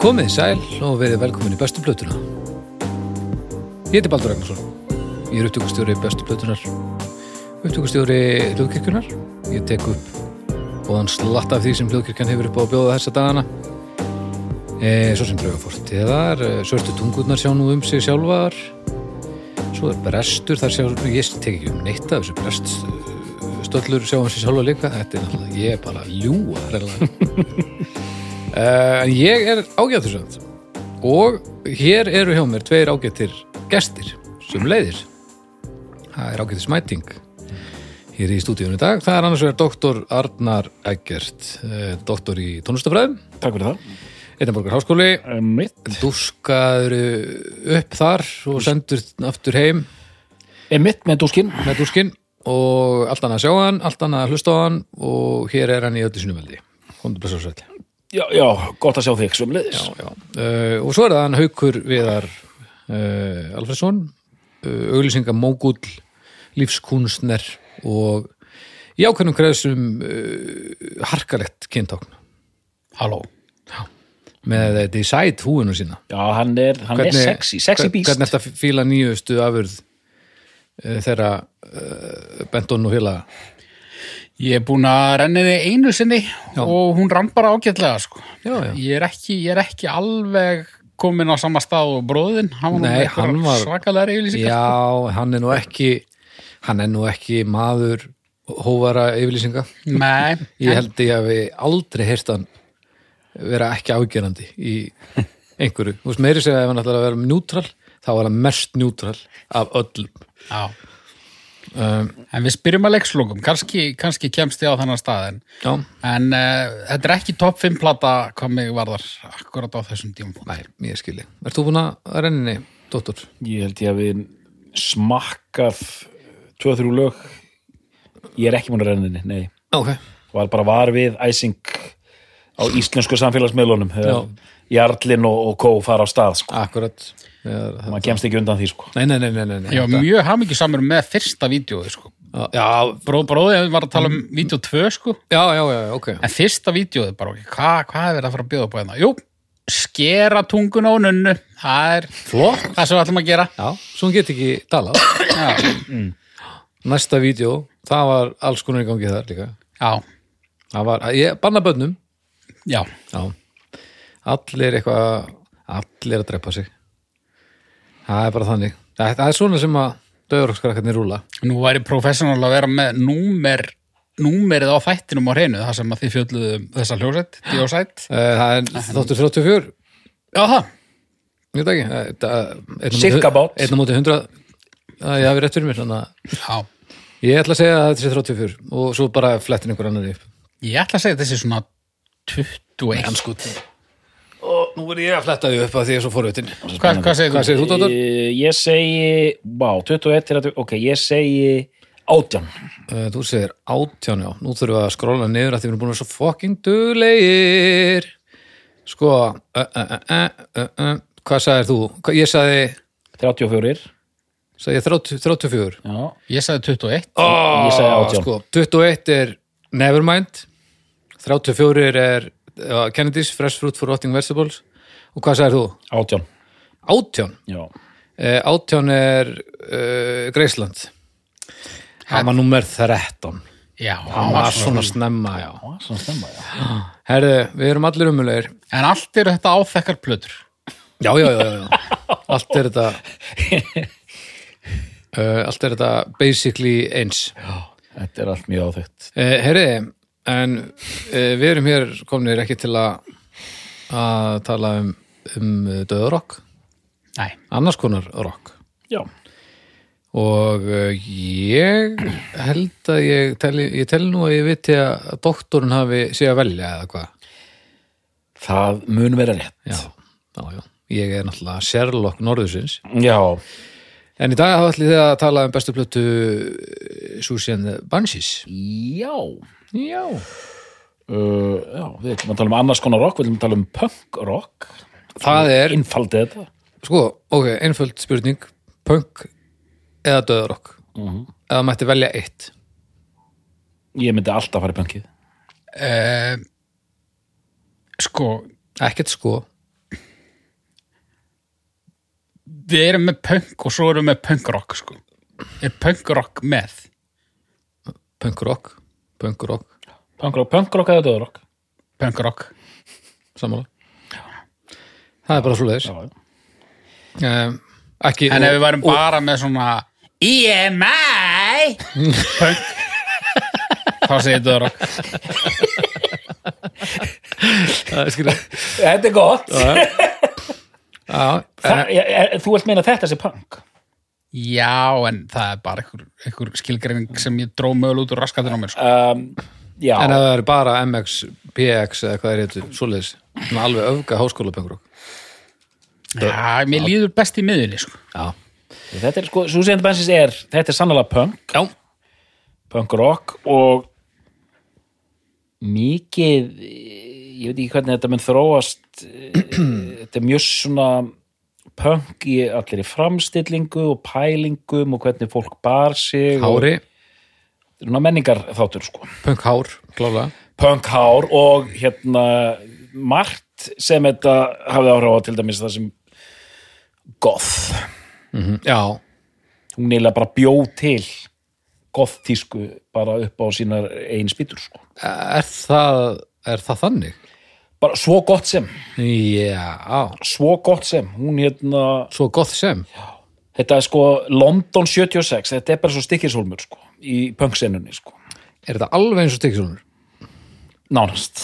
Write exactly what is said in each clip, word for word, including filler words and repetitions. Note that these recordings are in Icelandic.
Komið sæl og verið velkomin í bestu plötuna. Ég heiti Baldur Ragnarsson. Ég er upptökustjóri bestu plötunar, upptökustjóri Hljóðkirkjunnar. Ég tek upp bóðan slatt af því sem Hljóðkirkjan hefur upp á að bjóða þessa dagana. E, svo sem Draugafort eðar, svörtu tungurnar sjá nú um sig sjálfar. Svo er brestur, þar sjá, ég tek ekki um neitt af þessu breststöllur sjá um sig sjálfa líka. Þetta er náttúrulega, ég er bara að ljúga reyðlega. Uh, en ég er ágættur samt og hér eru hjá mér tveir ágættir gestir sem leiðir. Það er ágættir smæting hér í stúdíunum í dag. Það er annars vegar doktor Arnar Eggert, uh, doktor í tónlistafræðum. Takk fyrir það. Edinborgar háskóli. Mitt. Dúskaður upp þar og sendur aftur heim. Mitt með dúskinn. Með dúskinn og allt annað að sjá hann, allt annað að hlusta á hann og hér er hann í öllu sínu veldi. Komdu blessa og sæll. Já, já, gott að sjá þig sömuleiðis. Já, já. Uh, og svo er það hann Haukur Viðar uh, Alfreðsson, uh, auglýsingamógull, lífskunstner og í ákveðnum greiðsum uh, harkalegt kyntákn. Halló. Já. Með Decide húinu sína. Já, hann er, hann hvernig, er sexy, sexy beast. Hvernig er þetta fíla nýjustu afurð uh, þeirra uh, Benton og félaga? Ég er búin að renna þig einu sinni já. Og hún rann bara ágætlega sko. Já, já. Ég er ekki, ég er ekki alveg komin á sama stað og bróðinn. Hann Nei, hann var svakalega yfirlýsingar. Já, hann er nú ekki, hann er nú ekki maður hófara yfirlýsinga. Nei. Ég held ég að við aldrei heyrt hann vera ekki ágerandi í einhverju. Þú veist, meiri segja ef hann ætlar að vera njútral, þá var hann mest njútral af öllum. Já. Um, en við spyrjum að leikslokum, kannski, kannski kemst ég á þannig stað en, en uh, þetta er ekki topp fimm plata hvað mig varðar akkurat á þessum tímum. Nei, ég skilji. Ert þú búin að renninni, dóttor? Ég held ég að við smakkað tvö, þrjú lög. Ég er ekki búin að renninni, nei. Ok. Var bara var við æsing á íslensku samfélagsmiðlunum þegar Jarlinn og, og Kó fara á stað sko. Akkurat. Maður kemst ekki undan því sko. Nei, nei, nei, nei, nei. Já, mjög hamingjusamur með fyrsta vídeóið sko. Já, Bró, bróðið var að tala um vídeó tvö sko. Já, já, já, ok. En fyrsta vídeóið bara, hvað hva er verið að fara að bjóða upp á hérna? Jú, skera tungun á nunnu. Það er flott. Það sem við ætlum að gera. Já, svo hún get ekki talað. Já. Mm. Næsta vídeó, það var alls konar í gangi þar líka. Já. Það var, ég banna börnum. Já. Já. Allir eitthvað, allir að drepa sig. Það er bara þannig. Það er svona sem að döðurokkskararnir rúla. Nú væri professional að vera með númer, númerið á þættinum á hreinu, það sem að þið fjölluðu þessa hljósætt, Decide. Það er þáttur þrjátíu og fjögur. Já, það. Ég veit ekki. Cirka bát. Einn á móti hundrað. Ég hafi rétt fyrir mér. Þannig að já. Ég ætla að segja að þetta sé þrjátíu og fjögur og svo bara flettin einhver annar upp. Ég ætla að segja að þetta sé svona tuttugu og eitt. Sko. Og nú er ég að fletta því upp að því ég er svo forvitin. Hvað, hvað segir þú? Hvað segir þú, Dóttor? Ég, ég segi, vá, tuttugu og eitt til að, ok, ég segi átján. Uh, þú segir átján, já. Nú þurfum við að skrolla niður að því við erum búin að vera svo fucking duglegir. Sko, uh, uh, uh, uh, uh, hvað sagðir þú? Ég sagði... þrjátíu og fjögur. Sagði ég þrjátíu, þrjátíu og fjögur? Já. Ég sagði tuttugu og eitt. Oh, ég sagði átján. Sko, tuttugu og eitt er Nevermind. þrjátíu og fjögur er... Uh, Kennedy's, Fresh Fruit for Rotting Vegetables og hvað sagðir þú? Átján. Átján? Já. Uh, átján er uh, Greisland. Það var númer þrettán. Já, það var svona snemma, já. Það var svona snemma, já. Herðu, við erum allir umulegir. En allt eru þetta áþekkar plötur. Já, já, já, já. Allt er þetta uh, allt er þetta basically eins. Já, þetta er allt mjög áþekkt. Uh, herðu, en uh, við erum hér komnir ekki til að að tala um, um döðarokk. Nei. Annars konar rock. Já. Og uh, ég held að ég teli, ég teli nú að ég viti að doktorinn hafi sé að velja eða hvað. Það mun vera rétt. Já, já, já. Ég er náttúrulega Sherlock Norðursins. Já. En í dag hafa allir þið að tala um bestu plötu Siouxsie and the Banshees. Já. Já. Uh, já, við ætlum að tala um annars konar rock, við ætlum að tala um punk rock. Það er... Einfaldið þetta. Sko, ok, einföld spurning. Punk eða döðarokk. Uh-huh. Eða mætti velja eitt. Ég myndi alltaf fara í punkið. Uh, sko... Ekkert sko. við erum með punk og svo erum við með punkrock sko. Er punkrock með? Punkrock Punkrock Punkrock, punkrock eða döðrock? Punkrock Sammála Það er bara svo leiðis um, ekki, En og, ef við værum og, bara með svona E M I punk þá segir döðrock Það er skrið Þetta er gott Já, Þa, ég, Þú vilt meina þetta sé punk? Já, en það er bara einhver, einhver skilgreining sem ég dró mögulega út úr raskatinn á mér sko. um, Já En ef það er bara M X, P X eða hvað er þetta, svoleiðis alveg öfga háskóla punkrock Já, mér líður best í miðunni sko. Já Þetta er sko, Susi and the Banshees er þetta er sannlega punk Já punkrock og mikið ég veit ekki hvernig þetta mun þróast þetta er mjög svona punk í allir í framstillingu og pælingum og hvernig fólk bar sig Hári og menningar þáttur sko Punk hár, klálega punk hár og hérna margt sem þetta hafði áhrif á til dæmis það sem goth mm-hmm. Já hún eiginlega bara bjó til goth-tísku bara upp á sínar eigin spýtur sko. Er það, er það þannig? Bara svo gott sem Já svo gott sem, hún hérna Svo gott sem þetta er sko London sjötíu og sex, þetta er bara svo stikkishólmur sko, í punksennunni sko. Er þetta alveg eins og stikkisólmur? Nánast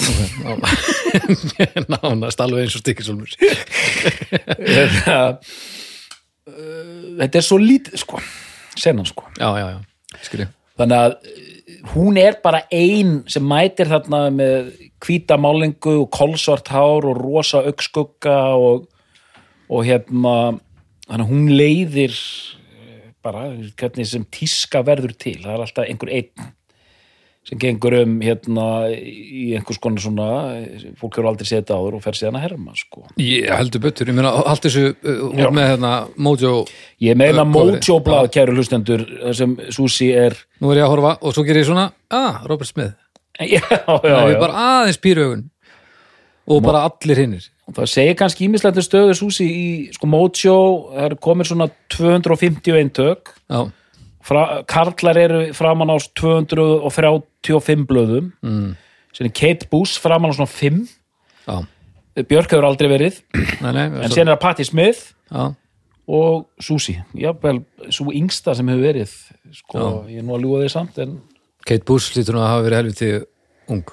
Nánast alveg eins og stikkisólmur þetta, þetta er svo lítið sko, sennan sko Já, já, já Skilji. Þannig að hún er bara ein sem mætir þarna með hvíta málingu og kolsvart hár og rosa augskugga og, og hérna þannig að hún leiðir bara hvernig sem tíska verður til, það er alltaf einhver einn sem gengur um hérna í einhvers konar svona fólk eru aldrei séð þetta áður og fer síðan að herma sko. Ég heldur betur, ég meina allt þessu hún uh, með hérna Mojo Ég meina uh, Mojo blað, kæru hlustendur sem Susi er Nú er ég að horfa og svo gerir ég svona ah, Robert Smith Já, já, já já Ég bara aðeins pýraugun og Mo bara allir hinnir Það segir kannski ímislegt stöðu Susi í sko Mojo, það er komið svona tvö hundruð og fimmtíu eintök Já Fra, karlar eru framan á tvö hundruð þrjátíu og fimm blöðum mm. sem er Kate Bush framan á svona fimm Já. Björk hefur aldrei verið nei, nei, en sen er það Patti Smith Já. og Susi jafnvel, svo yngsta sem hefur verið sko, ég er nú að ljúga því samt en... Kate Bush lítur nú að hafa verið helviti ung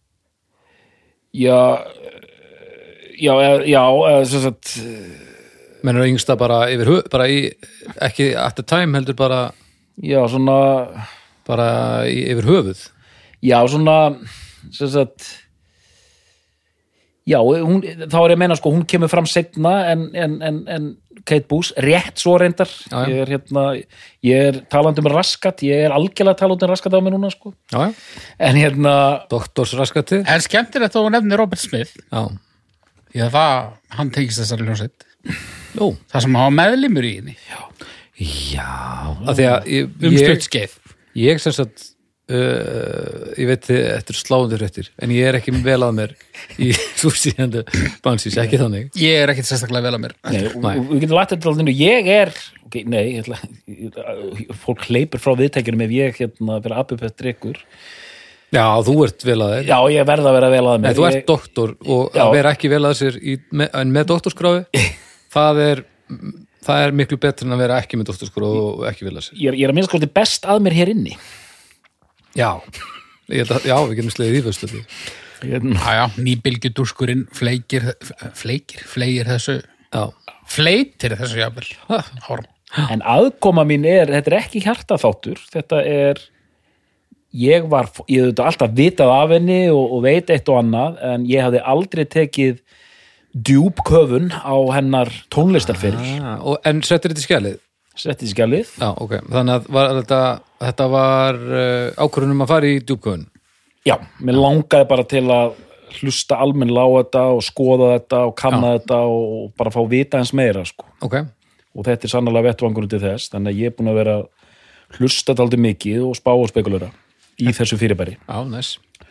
Já já, já, eða sem sagt mennur að yngsta bara yfir höf bara í, ekki at the time heldur bara já, svona bara í, yfir höfuð já, svona sem sagt já, hún, þá er ég að meina sko, hún kemur fram seinna en, en, en, en Kate Bush, rétt svo reyndar já, já. ég er hérna, ég er talandi um raskat, ég er algjörlega talandi um raskat á mig núna sko já, já. En hérna doktorsraskati En skemmtilegt að þú nefnir Robert Smith já, já það, hann tekist þessari hljómsveit Jú. Það sem hafa meðlimur í henni Já, já að því að ég, um stuttskeið Ég sem sagt uh, ég veit þetta er sláundur réttir en ég er ekki vel að mér í Susi and the Banshees, ekki þannig Ég er ekkit sérstaklega vel að mér Nei, og, og við getum lagt þetta alltaf ég er, ok, nei ég ætla, fólk hleypur frá viðtækjunum ef ég hérna fyrir apupett drikkur Já, þú ert vel að þér Já, ég verð að vera vel að mér Nei, þú ert ég... doktor og Já. að vera ekki vel að sér í, með, en með doktorskráfi það er það er miklu betur en að vera ekki með doktorskráfi og ekki vel að sér Ég er, ég er að minnst hvort best að mér hér inni Já, ég held að, já, við getum slegið í fyrstu Jájá, nýbylgjudúskurinn fleikir, fleikir, fleigir þessu Já Fleitir þessu jafnvel Hórn En aðkoma mín er, þetta er ekki hjartaþáttur þetta er ég var, ég hefði alltaf vitað af henni og, og veit eitt og annað en ég hafði aldrei tekið djúpköfun á hennar tónlistarferil ah, og, En settir þetta í skjalið? Setti í skjalið Já, ok, þannig að var þetta, þetta var uh, ákvörðunum að fara í djúpköfun Já, mér langaði bara til að hlusta almennilega á þetta og skoða þetta og kanna Já. Þetta og bara fá vita eins meira sko. Ok Og þetta er sannlega vettvangur til þess þannig að ég er búin að vera hlusta dálítið mikið og spá og spekulera í þessu fyrirbæri Já, næs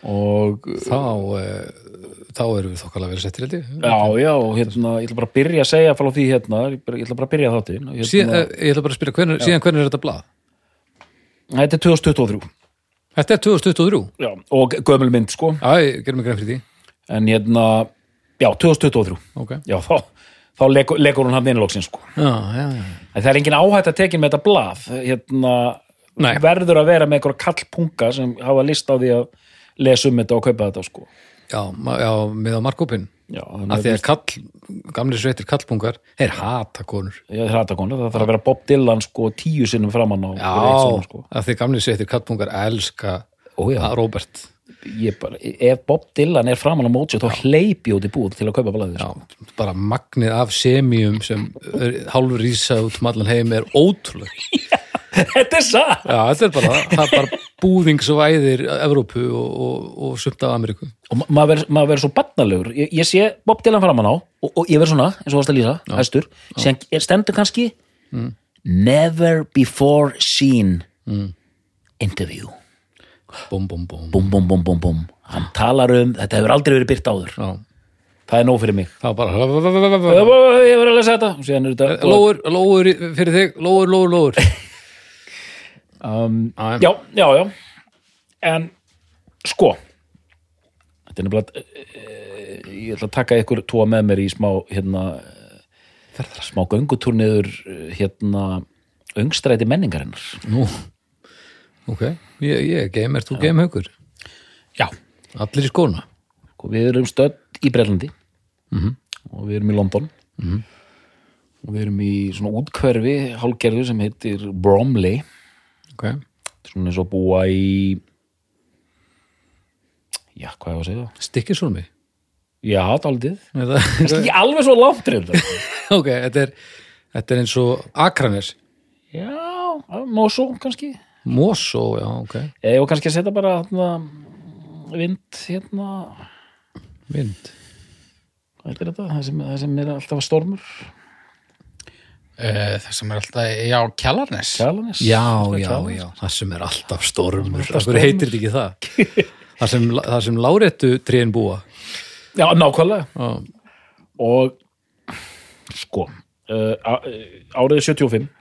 og þá þá erum við þokkalega vel settir held ég. Já, já, og hérna, ég ætla bara að byrja að segja frá því hérna, ég, bara, ég ætla bara að byrja þáttinn hérna, síðan, ég ætla bara að spyrja, hvernig, síðan hvernig er þetta blað? Þetta er tvö þúsund tuttugu og þrjú. Þetta er tvö þúsund tuttugu og þrjú? Já, og gömul mynd, sko. Já, ég gerum mig grein fyrir því. En hérna, já, tvö þúsund tuttugu og þrjú. Okay. Já, þá, þá legur, legur hún hann innlóksinn, sko. Já, já, já. En það er engin áhætt að tekja með þetta blað, hérna, Nei. verður að vera með einhverja kallpunga sem hafa list á því að lesa um þetta og kaupa þetta, sko. Já, já, með á markúpin. Já, af því að kall, gamli sveitir kallpungar þeir hata konur. Já, þeir hata konur, það þarf að vera Bob Dylan sko tíu sinnum framann á. Já, svona, sko. af því að gamli sveitir kallpungar elska Ó, já. Robert. Ég bara, ef Bob Dylan er framann á móti þá hleypi út í búð til að kaupa blaðið. Já, sko. Bara magnið af semíum sem hálfur rísa út um allan heim er ótrúlega. Þetta er satt. Já, þetta er bara, það er bara búðing svo æðir Evrópu og, og, og sumt af Ameríku. Og ma maður verður maður svo barnalegur. Ég, ég sé Bob Dylan framan á og, og ég verð svona, eins og varst að lýsa, hæstur, sem stendur kannski mm. Never before seen mm. interview. Bum, bum, bum. Bum, bum, bum, bum, bum. Hann talar um, þetta hefur aldrei verið birt áður. Já. Það er nóg fyrir mig. Það var bara... Ég verður að lesa þetta. Og síðan er þetta... Lóur, lóur fyrir þig, lóur, lóur, lóur. Um, já, já, já en sko þetta er nefnilega uh, ég ætla að taka ykkur tóa með mér í smá hérna smá göngutúrniður hérna öngstræti menningarinnar. Nú, ok, ég, ég er gamer, þú gamehaukur. Já. Allir í skóna. Sko, við erum stödd í Bretlandi mm-hmm. og við erum í London mm-hmm. og við erum í svona útkverfi hálfgerðu sem heitir Bromley. Okay. Svona eins og búa í já, hvað ég var að segja það? Stykkishólmi? Já, dálítið. Ekki alveg svo langt reyndar. Ok, þetta er, þetta er eins og Akranes. Já, Mosó kannski. Mosó, já, ok. Ég var kannski að setja bara hérna, vind hérna Vind? Hvað er þetta? Það sem, það sem er alltaf stormur. Uh, það sem er alltaf, já, Kjalarnes Kjalarnes já, já, já, það sem er alltaf stormur af hverju heitir þetta ekki það það sem, það sem láréttu trén búa já, nákvæmlega já. Og sko uh, árið sjötíu og fimm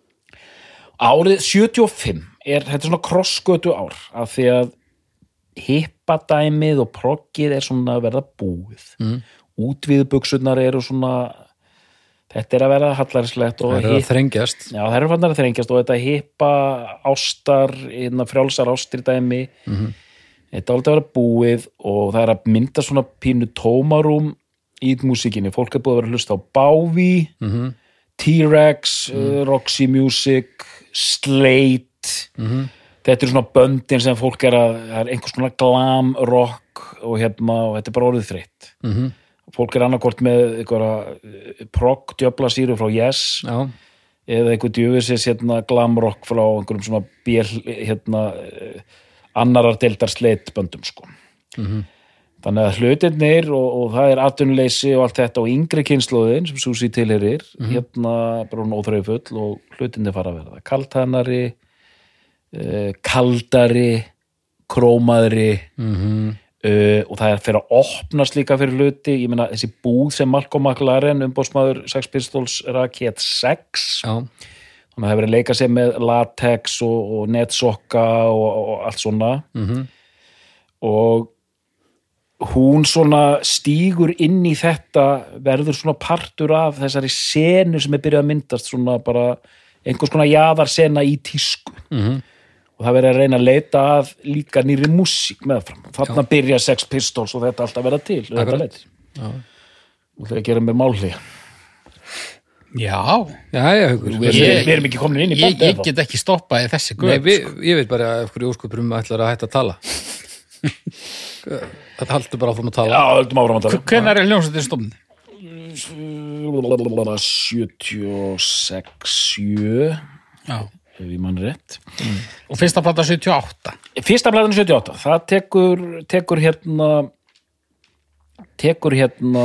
árið sjötíu og fimm er þetta svona krossgötu ár af því að hippadæmið og proggið er svona að verða búið mm. útvíðbuxurnar eru svona þetta er að vera hallarslegt og það er að þrengjast já, það er að að þrengjast og þetta hippa ástar, frjálsar ástir dæmi mm-hmm. þetta er alltaf að vera búið og það er að mynda svona pínu tómarúm í músíkinni, fólk er búið að vera að hlusta á Bowie mm-hmm. T-Rex, mm-hmm. uh, Roxy Music Slate mm-hmm. þetta er svona böndin sem fólk er að, það er einhvers svona glam rock og hérna, og þetta er bara orðið þreytt mhm fólk er annarkort með einhverja progg djöflasýru frá Yes já. Eða einhver djöfisins hérna glamrock frá einhverjum svona bél hérna annarar deildar sleitböndum sko. Mm-hmm. Þannig að hlutirnir og, og það er atvinnuleysi og allt þetta og yngri kynslóðin sem Susi tilheyrir mm-hmm. hérna bara hún óþreyfull og hlutirnir fara að verða kaltannari eh, kaldari krómaðri mhm Uh, og það er fyrir að opnast líka fyrir hluti, ég meina þessi búð sem Malcolm McLaren, umbóðsmaður Sex Pistols rakét sex já. Þannig að það hefur verið að leika sér með latex og, og netsokka og, og allt svona mm-hmm. og hún svona stígur inn í þetta verður svona partur af þessari senu sem er byrjað að myndast svona bara einhvers konar jaðarsena í tísku mhm og það verið að reyna að leita að líka nýri músík meðfram. Þarna byrja Sex Pistols og þetta alltaf verða til. Þetta leit. Og það er að gera með málhlið. Já. Já, já, hugur. Við, ég, við erum ekki komin inn í bandi. Ég, ég get ekki stoppað í þessi guð. Nei, við, ég veit bara að hverju óskupurum ætlar að hætta að tala. Þetta haldur bara áfram að tala. Já, höldum áfram að tala. Hvenær er hljómsveitin stofnuð? sjötíu og sex sjö Já. Ef ég mann rétt. Mm. Og fyrsta plata sjötíu og átta. Fyrsta platan sjötíu og átta. Það tekur, tekur hérna tekur hérna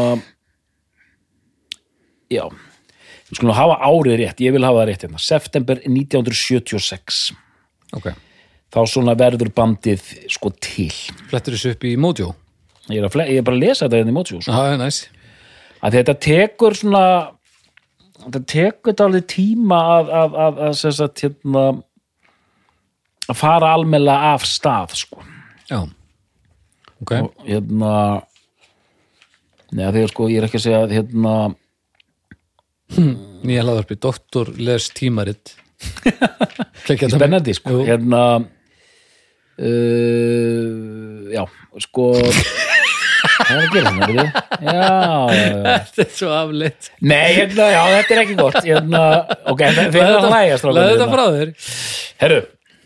já við skulum hafa árið rétt, ég vil hafa það rétt hérna september nítján hundruð sjötíu og sex ok þá svona verður bandið sko til. Flettur þessu upp í Mojo? Ég er, að, ég er bara að lesa þetta í Mojo. Já, það er næs. Að þetta tekur svona, þetta tekur þetta alveg tíma að, að, að, að, að, að, hérna, að fara almennilega af stað, sko. Já. Ok. Og hérna, neða þegar sko, ég er ekki að segja að hérna, hm. Nýja hlaðvarpi, doktor les tímaritt. Spennandi, sko. Jú. Hérna, uh, já, sko, það er að gera það, er þið? Já, þetta er svo afleitt. Nei, hérna, já, þetta er ekki gott. Hérna, ok, það er að hlæja, strákar. Læðu þetta frá þér. Herru,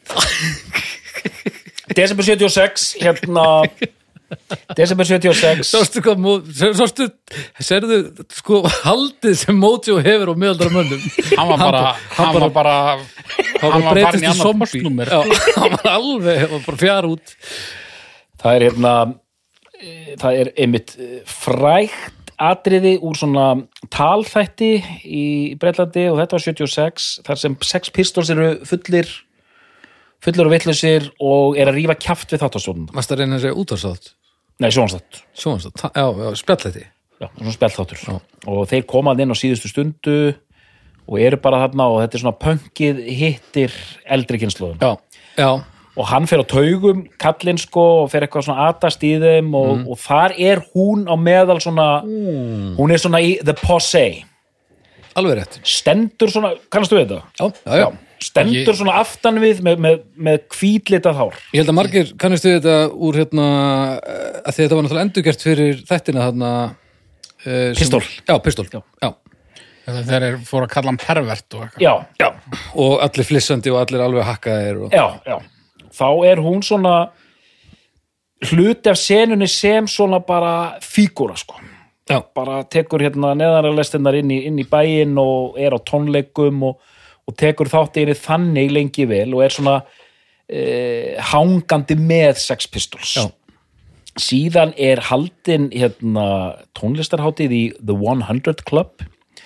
desember sjötíu og sex, hérna, desember sjötíu og sex. Sástu hvað, sástu, serðu, sko, haldið sem Mojo hefur á miðaldra mönnum. Hann var bara, hann var bara, hann var breytist í zombie. Já, hann var alveg, hann var bara fjara út. Það er hérna, það er einmitt frægt atriði úr svona talþætti í Bretlandi og þetta var sjötíu og sex, þar sem Sex Pistols eru fullir, fullir og vitlausir og er að rífa kjaft við þáttastjórnum. Varstu að reyna að segja útvarsátt? Nei, sjónvarsátt. Sjónvarsátt, já, já, spjallþætti. Já, svona spjallþáttur. Já. Og þeir komað inn á síðustu stundu og eru bara þarna og þetta er svona punkið hittir eldri kynslóðum. Já, já. Og hann fer á taugum, kallinn sko, og fer eitthvað svona atast í þeim og, mm. og þar er hún á meðal svona, mm. hún er svona í the posse. Alveg rétt. Stendur svona, kannastu við þetta? Já, já, já. Stendur svona aftan við með, með, með hvítlitað hár. Ég held að margir kannastu þetta úr hérna, að þetta var náttúrulega endurgert fyrir þættina þarna. Uh, Pistol. Sem, já, Pistol, já. já. Þeir eru fóru að kalla hann pervert og eitthvað. Já, já. Og allir flissandi og allir alveg hakkaðir. Og... Já, já. Þá er hún svona hluti af senunni sem svona bara fígúra, sko. Já. Bara tekur hérna neðanarlestinnar inn í, inn í bæinn og er á tónleikum og, og tekur þáttinni þannig lengi vel og er svona eh, hangandi með Sex Pistols. Já. Síðan er haldin hérna tónlistarhátíð í The one hundred Club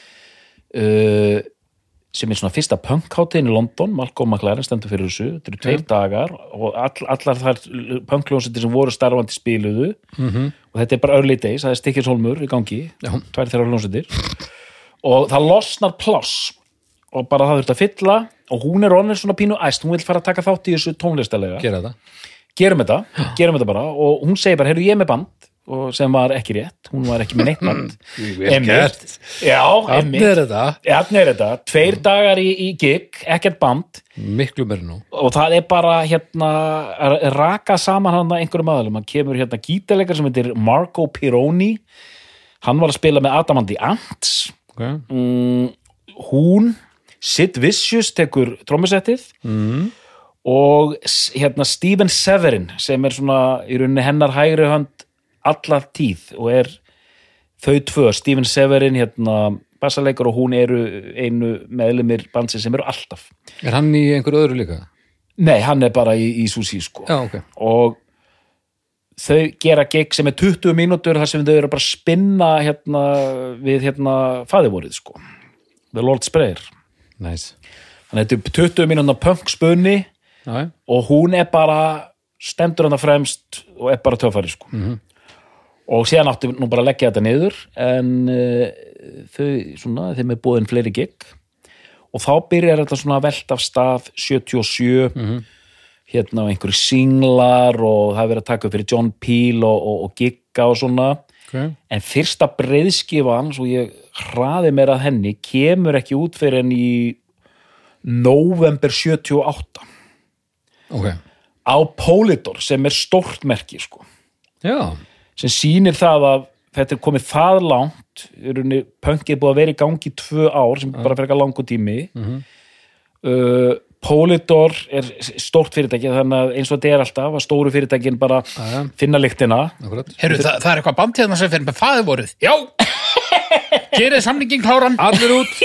uh, sem er svona fyrsta punkhátíðin í London. Malcolm McLaren stendur fyrir þessu. Þetta eru tveir ja. dagar og all, allar þær punkljónsættir sem voru starfandi spiluðu mm-hmm. og þetta er bara early days, það er Stikkilshólmur í gangi, Já. tvær þeirra hljónsættir og það losnar pláss og bara það þurft að fylla og hún er orðin svona pínu æst, hún vil fara að taka þátt í þessu tónlistalega. Gera þetta. Gerum þetta, gerum þetta bara og hún segir bara, heyrðu ég er með band og sem var ekki rétt, hún var ekki með neitt band. Einmitt. Já, einmitt. Þannig er þetta. Þannig er þetta. Tveir dagar í, í gig, ekkert band. Miklu meira nú. Og það er bara hérna, raka saman hann að einhverjum aðalum. Hann kemur hérna gítarleikar sem heitir Marco Pironi. Hann var að spila með Adam and the Ants. Okay. Mm, hún, Sid Vicious tekur trommusettið. Mm. Og hérna Steven Severin sem er svona í rauninni hennar hægri hönd alla tíð og er þau tvö, Steven Severin hérna bassaleikar og hún eru einu meðlumir bandsins sem eru alltaf. Er hann í einhverju öðru líka? Nei, hann er bara í, í Susi sko. Já, ok. Og þau gera gig sem er tuttugu mínútur þar sem þau eru bara að spinna hérna við hérna faðivorið sko. The Lord's Prayer. Nice. Þannig að þetta er tuttugu mínútur punk spunni Já. Og hún er bara stendur hann að fremst og er bara töffari sko. Mhm. Og síðan áttu nú bara að leggja þetta niður en uh, þau svona, þeim er búin fleiri gig og þá byrjar þetta svona að velta af stað sjötíu og sjö Mhm. hérna á einhverju singlar og það er verið að taka upp fyrir John Peel og, og, og gigga og svona Okay. en fyrsta breiðskifan svo ég hraði mér að henni kemur ekki út fyrir enn í nóvember sjötíu og átta Ok. á Polydor sem er stórt merki sko. Já. sem sýnir það að þetta er komið það langt punkið er búið að vera í gangi í tvö ár sem bara fyrir eitthvað langur tími Mhm. uh, Polydor er stórt fyrirtæki þannig að eins og þetta er alltaf að stóru fyrirtækin bara Aja. finna lyktina. Akkurat. Heyrðu, það, það er eitthvað band hérna sem fyrir með faðivorið. Já! Gerið samningin kláran. Allir út.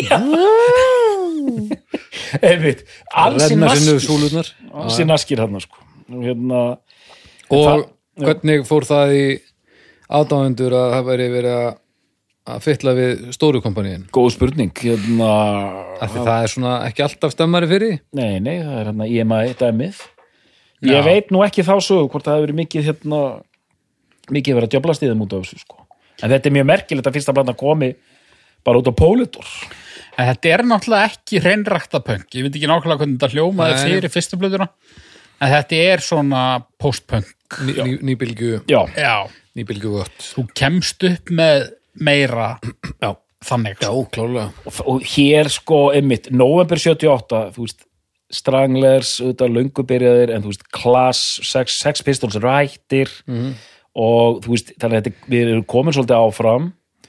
Einmitt, alls í Renna sinnu naskir súlurnar. alls í naskir hann sko. hérna, Og það- hvernig fór það í aðdáendur að það væri verið að að fytla við stóru kompaníin? góð spurning hérna, Af því það er svona ekki alltaf stemmari fyrir því? nei, nei, það er hérna I M I dæmið ég Já. veit nú ekki þá sögu hvort það hefur verið mikið hérna, mikið verið að djöflast í þeim út af þessu sko. En þetta er mjög merkilegt að fyrsta platan komi bara út á Polydor. En þetta er náttúrulega ekki hreinrækta punk. Ég veit ekki nákvæmlega hvernig þetta hljómaði Nei. fyrir fyrstu blöðuna. En þetta er svona post-punk. Ný, ný, nýbylgju Já, Já. nýbylgju gott. Þú kemst upp með meira Já, þannig. já, klálega. og, og hér sko einmitt, november sjötíu og átta, þú veist, Stranglers, auðvitað löngubyrjaðir, en þú veist, Class, Sex, Sex Pistols rættir mm. og þú veist, þannig að þetta, við erum komin svolítið áfram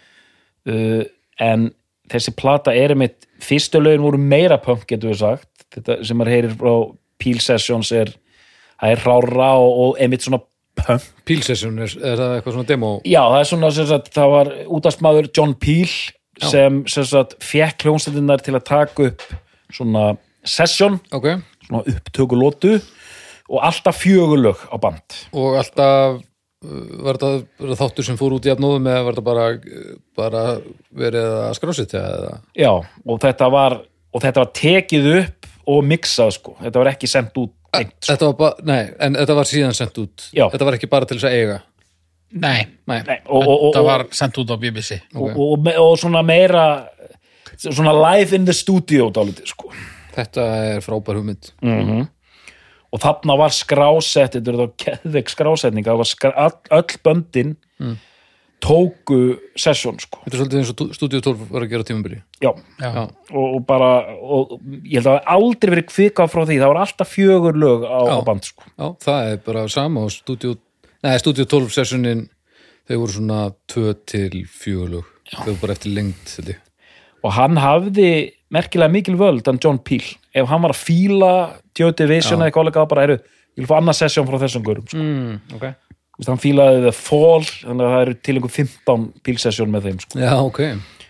uh, en þessi plata er einmitt, fyrstu lögin voru meira punk, getur við sagt, þetta sem maður heyrir frá Peel Sessions er, það er rára og, og einmitt svona punk. Peel Session, er, er það eitthvað svona demo? Já, það er svona, sem sagt, það var útastmaður John Peel sem, sem sagt, fekk hljómsveitirnar til að taka upp svona session, Ok. svona upptökulótu og alltaf fjögurlög á band. Og alltaf var þetta var það þáttur sem fór út í afnóðum eða var þetta bara, bara verið að skrásitja eða? Já, og þetta var og þetta var tekið upp og mixað sko, þetta var ekki sendt út beint, sko. Þetta var bara, nei, en þetta var síðan sendt út. Já. Þetta var ekki bara til þess að eiga. Nei, Nei. Nei, og, og, og, þetta var sendt út á B B C. og, og, og, og svona meira svona live in the studio dálítið sko. Þetta er frábær hugmynd. Mm og þarna var skrásett, þetta er þá keðveik skrásetning, það var skra, all, öll böndin mm. tóku session sko. Þetta er svolítið eins og Studio tólf var að gera tímabili. Já, Já. Já. og, og bara og, ég held að það hafi aldrei verið kvikað frá því, það var alltaf fjögur lög á, Já. á band sko. Já, það er bara sama og Studio, nei, Studio tólf sessionin, þau voru svona tvö til fjögur lög. Þau voru bara eftir lengd, þetta. Og hann hafði merkilega mikil völd en John Peel, ef hann var að fíla Joy Division eða eitthvað alveg bara eru, ég vil fá annað session frá þessum görum sko. Mm, ok. Þú veist, hann fílaði The Fall, þannig að það eru til einhver fimmtán Peel session með þeim sko. Já, ok.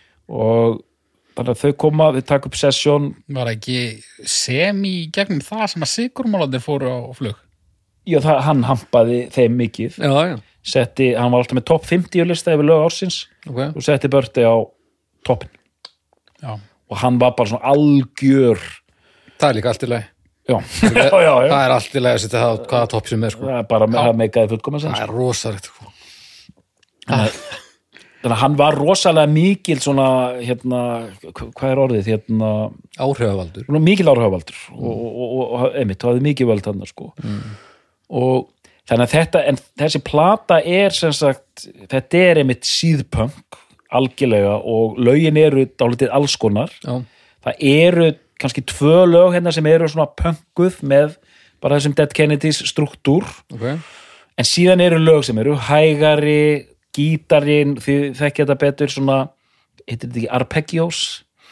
Og þannig að þau koma, þau taka upp session. Var ekki semi gegnum það sem að sigurmálandir fóru á flug? Já, það, hann hampaði þeim mikið, Já, já. setti, hann var alltaf með topp fimmtíu lista yfir lög ársins Ok. og setti Börti á toppin Já. og hann var bara svona algjör. Það er líka allt í lagi. Já, já, já, já. Það er allt í lagi að setja það á hvaða topp sem er, sko. Það er bara með að meikaði fullkomið sem Það er rosalegt, sko. þannig að hann var rosalega mikil svona, hérna, hvað er orðið, hérna, Áhrifavaldur. svona mikil áhrifavaldur mm. og, og, og, og einmitt, það hafði mikið völd hann, sko. Mm. Og þannig að þetta, en þessi plata er sem sagt, þetta er einmitt síðpunk, algjörlega, og lögin eru dálítið alls konar. Já. Það eru kannski tvö lög hérna sem eru svona punkuð með bara þessum Dead Kennedys struktúr. Ok. En síðan eru lög sem eru hægari, gítarinn, þið þekkja þetta betur, svona, heitir þetta ekki arpeggios?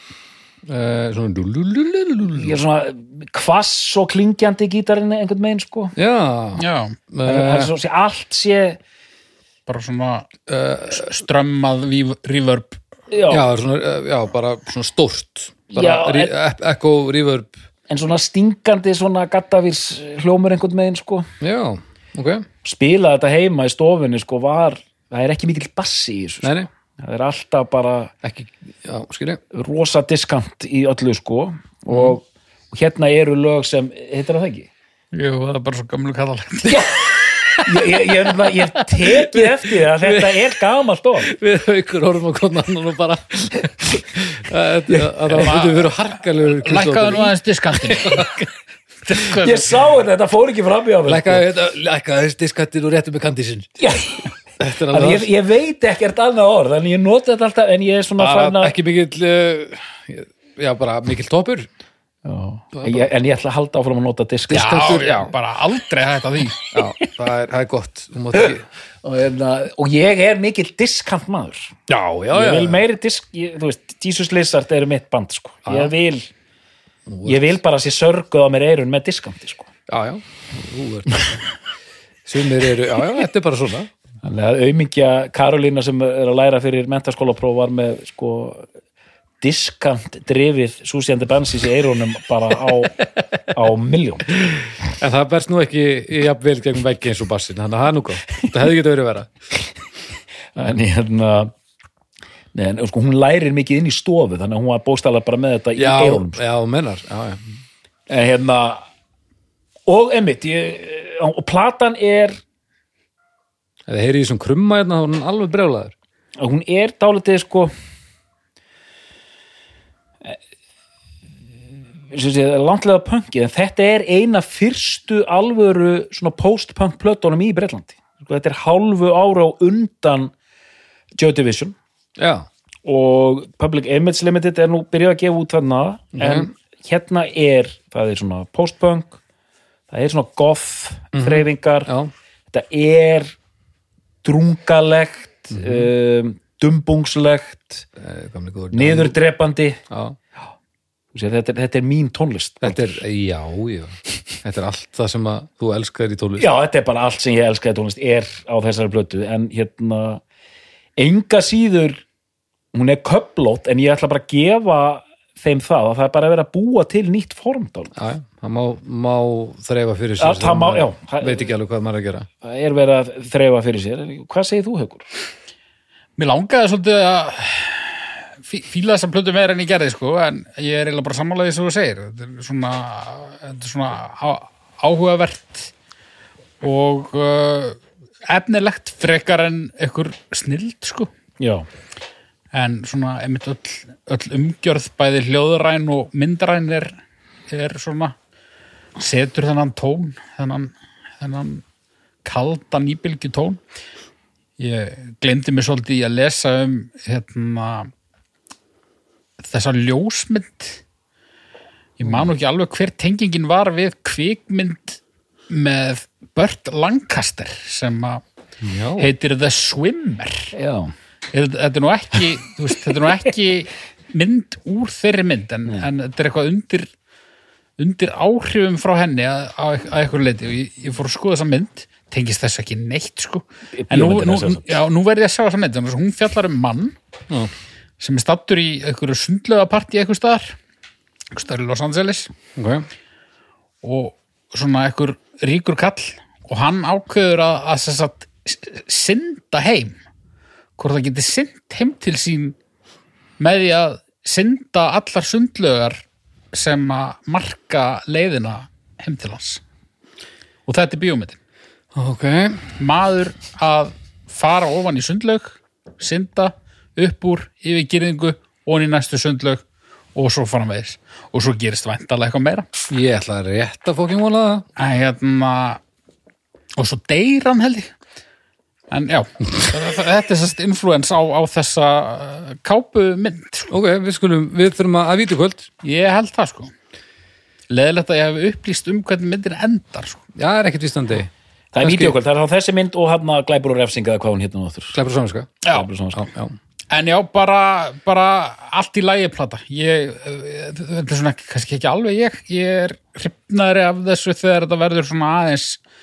Uh, svona lululululul. Ég er svona kvass og klingjandi gítarinn einhvern megin, sko. Já. Já, Það er Uh, svo, sé, allt sé, bara svona uh, strömmað vív- reverb. já, já, svona, uh, já, bara svona stórt. Bara Já, rí, en- echo, reverb. en svona stingandi svona gattavírs hljómur einhvern megin, sko. Já, ok. Spila þetta heima í stofunni, sko, var, það er ekki mikill bassi í þessu, sko. Nei, nei, Það er alltaf bara ekki, já, skilja. rosa diskant í öllu, sko, og, og hérna eru lög sem, heitir það ekki? Jú, það er bara svo gamlu kallalegt. Já, ég, ég, ég, ég, ég tekið eftir að þetta er gamalt orð. Við haukur orðum á konan og bara að það myndi verið harkalegur Lækkaðu nú aðeins diskantin. Ég sá þetta, þetta fór ekki fram í á mig. Lækka þess diskattir og réttu með kandísinn. Já, Þetta er þannig alveg ég, ég veit ekkert annað orð, þannig ég nota þetta alltaf, en ég er svona farin bara að... ekki mikill uh, já, bara mikill toppur. Já, en ég, en ég ætla að halda áfram að nota disk. Já, Diskantur, já, já. bara aldrei hægt að því. Já, það er, það er gott. Þú mátt ekki. Og, hérna, og ég er mikill diskant maður. Já, já, já. Ég vil meiri disk, ég, þú veist, Jesus Lizard eru mitt band, sko. Já. Ég vil, ég vil bara sé sörguð á mér eirun með diskanti, sko. Já, já. Þú ert. Sumir eru, já, já, þetta er bara svona. Þannig að aumingja Karolína sem er að læra fyrir menntaskólapróf var með sko diskant drifið Susie and the Banshees í eyrunum bara á, á milljón. En það berst nú ekki í jafnvel gegn veggi eins og bassin, þannig að það er nú góð. Það hefði getið verið vera. En hérna nei, en, sko, hún lærir mikið inn í stofu þannig að hún var bókstaflega bara með þetta Já, í eyrunum. já, mennar. Já, já. En hérna og einmitt, ég og platan er Það heyri í þessum krumma hérna, hún er alveg brjálaður. Hún er dálítið sko sem sé, langlega punkið, en þetta er eina fyrstu alvöru svona post-punk plötunum í Bretlandi. Þetta er hálfu ára á undan Joy Division. Já. Og Public Image Limited er nú byrjað að gefa út þarna, mm. en hérna er, það er svona post-punk, það er svona goth-þreifingar, mm. þetta er drungalegt, mm. um, dumbungslegt, niðurdrepandi. Já. Þetta er, þetta er mín tónlist. Þetta er, já, já. Þetta er allt það sem að þú elskar í tónlist. Já, þetta er bara allt sem ég elskar í tónlist er á þessari plötu, en hérna enga síður hún er köflótt, en ég ætla bara að gefa þeim það, að það er bara að vera að búa til nýtt form. Já, það má, má þreifa fyrir sér. Já, það má, já. Veit ekki alveg hvað maður er að gera. Það er verið að þreifa fyrir sér. Hvað segir þú, Haukur? Mér langaði svolítið að fíla þessa plötu meira en ég gerði, sko, en ég er eiginlega bara sammálaðið sem þú segir. Þetta er svona, þetta er svona á, áhugavert og uh, efnilegt frekar en einhver snild, sko. Já. En svona, einmitt öll, öll umgjörð bæði hljóðræn og myndræn er, er svona setur þennan tón, þennan, þennan kalda nýbylgju tón. Ég gleymdi mig svolítið í að lesa um hérna þessa ljósmynd. Ég man ekki alveg hver tengingin var við kvikmynd með Burt Lancaster sem að heitir The Swimmer. Já. Þetta er nú ekki, þú veist, þetta er nú ekki mynd úr þeirri mynd, en, en þetta er eitthvað undir, undir áhrifum frá henni að, að, að eitthvað leiti. Og ég, ég fór að skoða þessa mynd, tengist þess ekki neitt, sko. En nú, nú, já, nú verði ég að sjá þessa mynd, þannig að hún fjallar um mann já. Sem er stattur í einhverju sundlaugapartí eitthvað staðar, eitthvað staðar í Los Angeles. Okay. Og svona einhver ríkur kall og hann ákveður að, að þess að synda heim. Hvort það geti synd heim til sín með því að synda allar sundlaugar sem að marka leiðina heim til hans. Og þetta er bíómyndin. Okay. Maður að fara ofan í sundlaug, synda upp úr yfir girðingu og í næstu sundlaug og svo fara með þess. Og svo gerist væntanlega eitthvað meira. Ég ætla að rétta fóking vona það. En hérna, og svo deyr hann held ég. En já, þetta er sérst influens á, á þessa kápu mynd. Ok, við skulum, við þurfum að víta kvöld. Ég held það, sko. Leðilegt að ég hef upplýst um hvernig myndin endar, sko. Já, það er ekkert vístandi. Það er vídeokvöld, það er á þessi mynd og hann að Glæpur og refsing eða hvað hún hittum áttur. Glæpur og samviska. Já. Glæpur og samviska. Já, já. En já, bara, bara allt í lagi plata. Ég, þetta er svona kannski ekki alveg ég, ég er hrifnaðri af þessu þegar þetta verður svona aðeins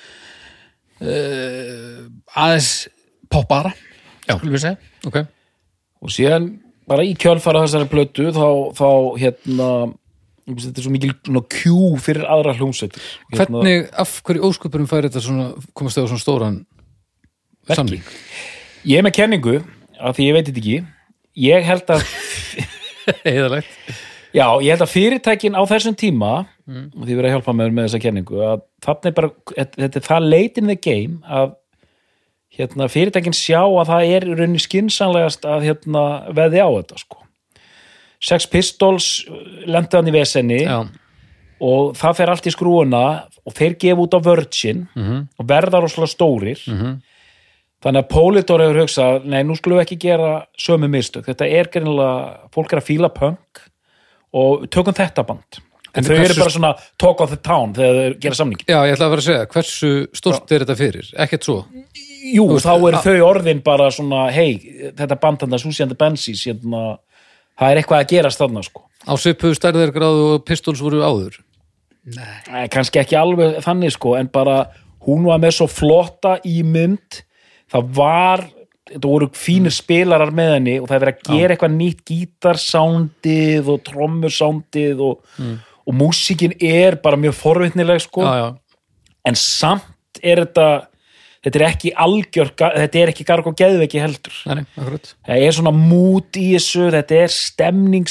uh, aðeins poppara, skulum við segja. Ok. Og síðan bara í kjölfara þessari plötu þá, þá hérna, þetta er svo mikil Q fyrir aðra hljómsveitir. Hérna, hvernig, af hverju ósköpurum fær þetta svona, komast þau á svona stóran samling? Ég er með kenningu af því ég veit þetta ekki. Ég held að heiðalegt. Já, ég held að fyrirtækin á þessum tíma mm. og því verið að hjálpa mér með þessa kenningu að þarna er bara, þetta er það late in the game að hérna, fyrirtækin sjá að það er í rauninni skynsamlegast að hérna, veði á þetta sko. Sex Pistols lendu hann í vesenni Já. Og það fer allt í skrúuna og þeir gefa út á Virgin mm-hmm. og verða rosalega stórir mm-hmm. þannig að Polydor hefur hugsað nei, nú skulum við ekki gera sömu mistök, þetta er greinilega, fólk er að fíla punk og tökum þetta band en þau hversu... eru bara svona talk of the town þegar þau gera samningi. Já, ég ætla að vera að segja, hversu stórt Já. Er þetta fyrir? Ekkert svo? Jú, veist, þá eru þau orðin bara svona hei, þetta band þarna, Susie and the Banshees hérna, það er eitthvað að gerast þarna sko. Á svipuðu stærðargráðu og Pistols voru áður? Nei, kannski ekki alveg þannig sko, en bara hún var með svo flotta ímynd það var, þetta voru fínir spilarar með henni og það er verið að gera já. Eitthvað nýtt gítarsándið og trommursándið og, mm. og músíkin er bara mjög forvitnileg sko já, já. En samt er þetta þetta er ekki algjör, þetta er ekki garg og geðveiki heldur. Nei, akkurat. Það er svona mood í þessu, þetta er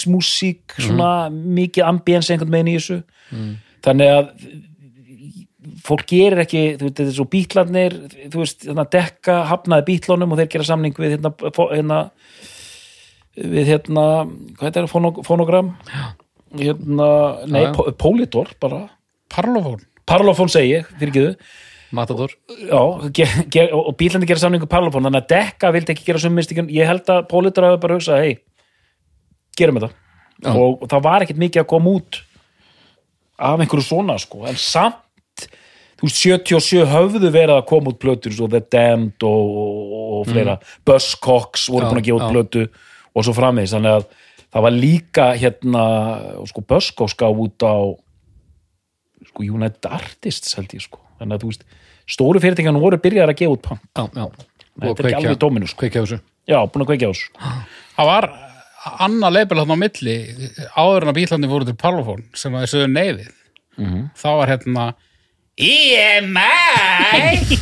stemningsmúsík, svona mm. mikið ambience einhvern veginn í þessu mm. þannig að fólk gerir ekki, þú veist, þetta er svo bítlarnir, þú veist, hérna dekka hafnaði bítlunum og þeir gera samning við hérna, hérna við hérna, hvað er það, fonogram hérna, nei, já, já. Polydor bara, Parlophone Parlophone segi ég, fyrir ekki þau Matador já, ge, ge, og bítlandi gera samning við Parlophone, þannig að dekka vildi ekki gera summistíkun, ég held að Polydor hafi bara hugsað, hei, gerum þetta og, og það var ekkert mikið að koma út af einhverju svona sko, en samt þú veist, sjötíu og sjö höfðu verið að koma út plötur, svo The Damned og, og, og fleira, mm. Buzzcocks voru búin að gefa út plötu og svo framvegis, þannig að það var líka hérna, sko, Buzzcocks gaf út á sko, United Artists held ég sko, þannig að þú veist stóru fyrirtækjan voru byrjaðar að gefa út punk já, já. þetta er ekki alveg dóminu sko. Kveikja á þessu já, búin að kveikja á þessu það var annað label þarna á milli áður en að bílandi voru til Parlophone sem að þessu neyfið mm-hmm. þá var hérna E M I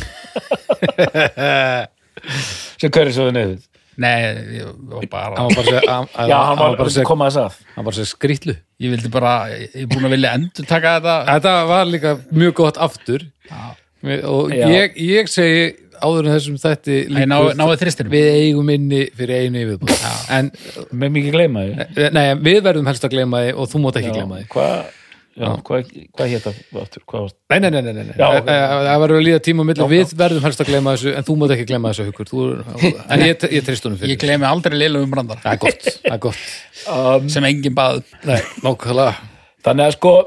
sem hverju svo þau neyðið nei, ég var bara hann var bara að segja- já, hann var bara að segja- komað þess að hann var bara að segja skrýtlu ég vildi bara, ég er búin að vilja endur taka þetta þetta var líka mjög gott aftur og Já. ég, ég segi áður en þessum þætti Nei, ná- náið þristinum. við eigum inni fyrir einu yfirbúð en með mikið gleyma því nei, við verðum helst að gleyma því og þú mátt ekki gleyma því hvað já, hvað hva hétt það aftur hvað var nei, nei, nei, nei, nei. Já, Eh, ok. eh, það verður að líða tíma á milli Já, við verðum helst að gleyma þessu en þú mátt ekki gleyma þessu hugur þú, en ég, ég treyst honum fyrir ég gleymi aldrei liðlega umbrandar það er gott, það er gott um, sem enginn bað nei, nákvæmlega þannig að sko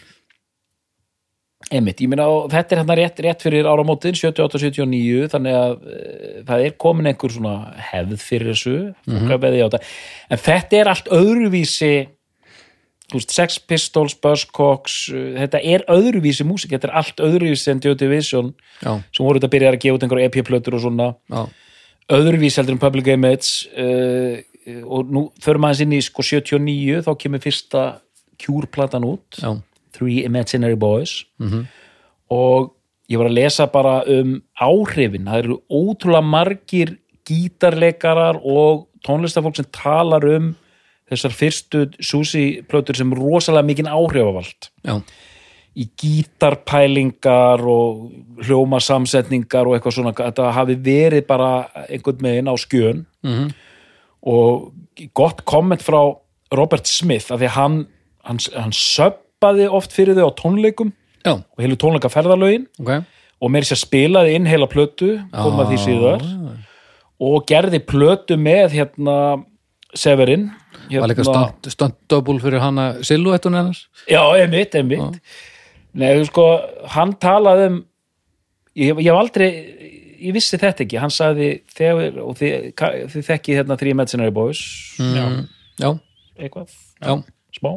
einmitt, ég meina og þetta er hérna rétt, rétt fyrir áramótin sjötíu og átta sjötíu og níu þannig að e, það er komin einhver svona hefð fyrir þessu fólk að veðja á þetta en þetta er allt öðruvísi þú veist, Sex Pistols, Buzzcocks þetta er öðruvísi músík þetta er allt öðruvísi en Joy Division já, sem voru þetta að byrja að gefa út einhverja E P-plötur og svona já, öðruvísi heldur en Public Image uh, og nú förum aðeins inn í sko sjötíu og níu þá kemur fyrsta Cure-platan út já, Three Imaginary Boys mhm, og ég var að lesa bara um áhrifin, það eru ótrúlega margir gítarleikarar og tónlistafólk sem talar um þessar fyrstu Susi-plötur sem rosalega mikinn áhrifavald já, í gítarpælingar og hljómasamsetningar og eitthvað svona, þetta hafi verið bara einhvern veginn á skjön mhm, og gott komment frá Robert Smith af því að hann, hann, hann söppaði oft fyrir þau á tónleikum já, og heilu tónleikaferðalögin ok og meiri sér spilaði inn heila plötu koma því síðar og gerði plötu með hérna Severin hérna, var líka stunt, stunt double fyrir hana silhuettun hennars já, einmitt, einmitt nei, þú sko, hann talaði um ég, ég hef aldrei ég vissi þetta ekki, hann sagði þegar, og þið, þið þekkið hérna Three Imaginary Boys mm, já, eitthvað, já, smá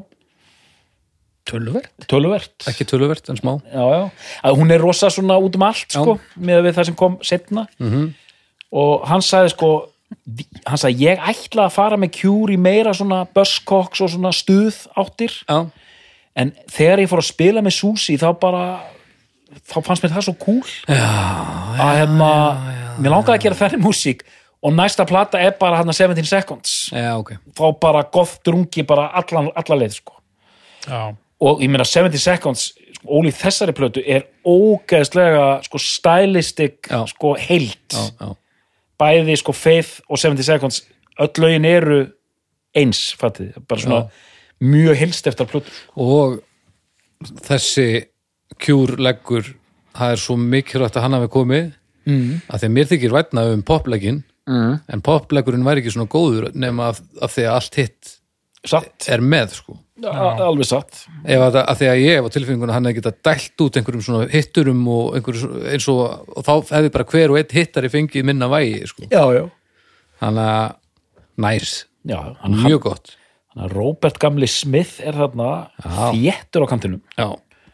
tölvert töluvert ekki töluvert en smá já, já, að hún er rosa svona út um allt sko, með við það sem kom setna mhm, og hann sagði sko hann sagði ég ætla að fara með Cure í meira svona Buzzcocks og svona stuð áttir já, en þegar ég fór að spila með Susi þá bara þá fannst mér það svo cool já, að hérna mér langaði að gera þærri músík og næsta plata er bara hérna seventeen seconds já, ok þá bara goth drungi bara allan, alla leið sko já, og ég meina seventeen seconds sko, ólíkt þessari plötu er ógeðslega sko stylistic Já. sko heilt já, já, bæði sko Faith og seventeen seconds öll lögin eru eins fattið, bara svona mjög heilst eftir plötur og þessi Cure leggur það er svo mikilvægt að hann hafi komið mm. að því að mér þykir vætna um popleggin mm. en popleggurinn væri ekki svona góður nema af, af því að allt hitt satt, er með sko A- alveg satt ef að, að því að ég hef á tilfinninguna hann hefði getað dælt út einhverjum svona hitturum og einhverjum eins og, og þá hefði bara hver og einn hittari fengið minna vægi sko. já, já, þannig að næs, já hann, mjög gott hann, Robert Gamli Smith er þarna þéttur á kantinum já,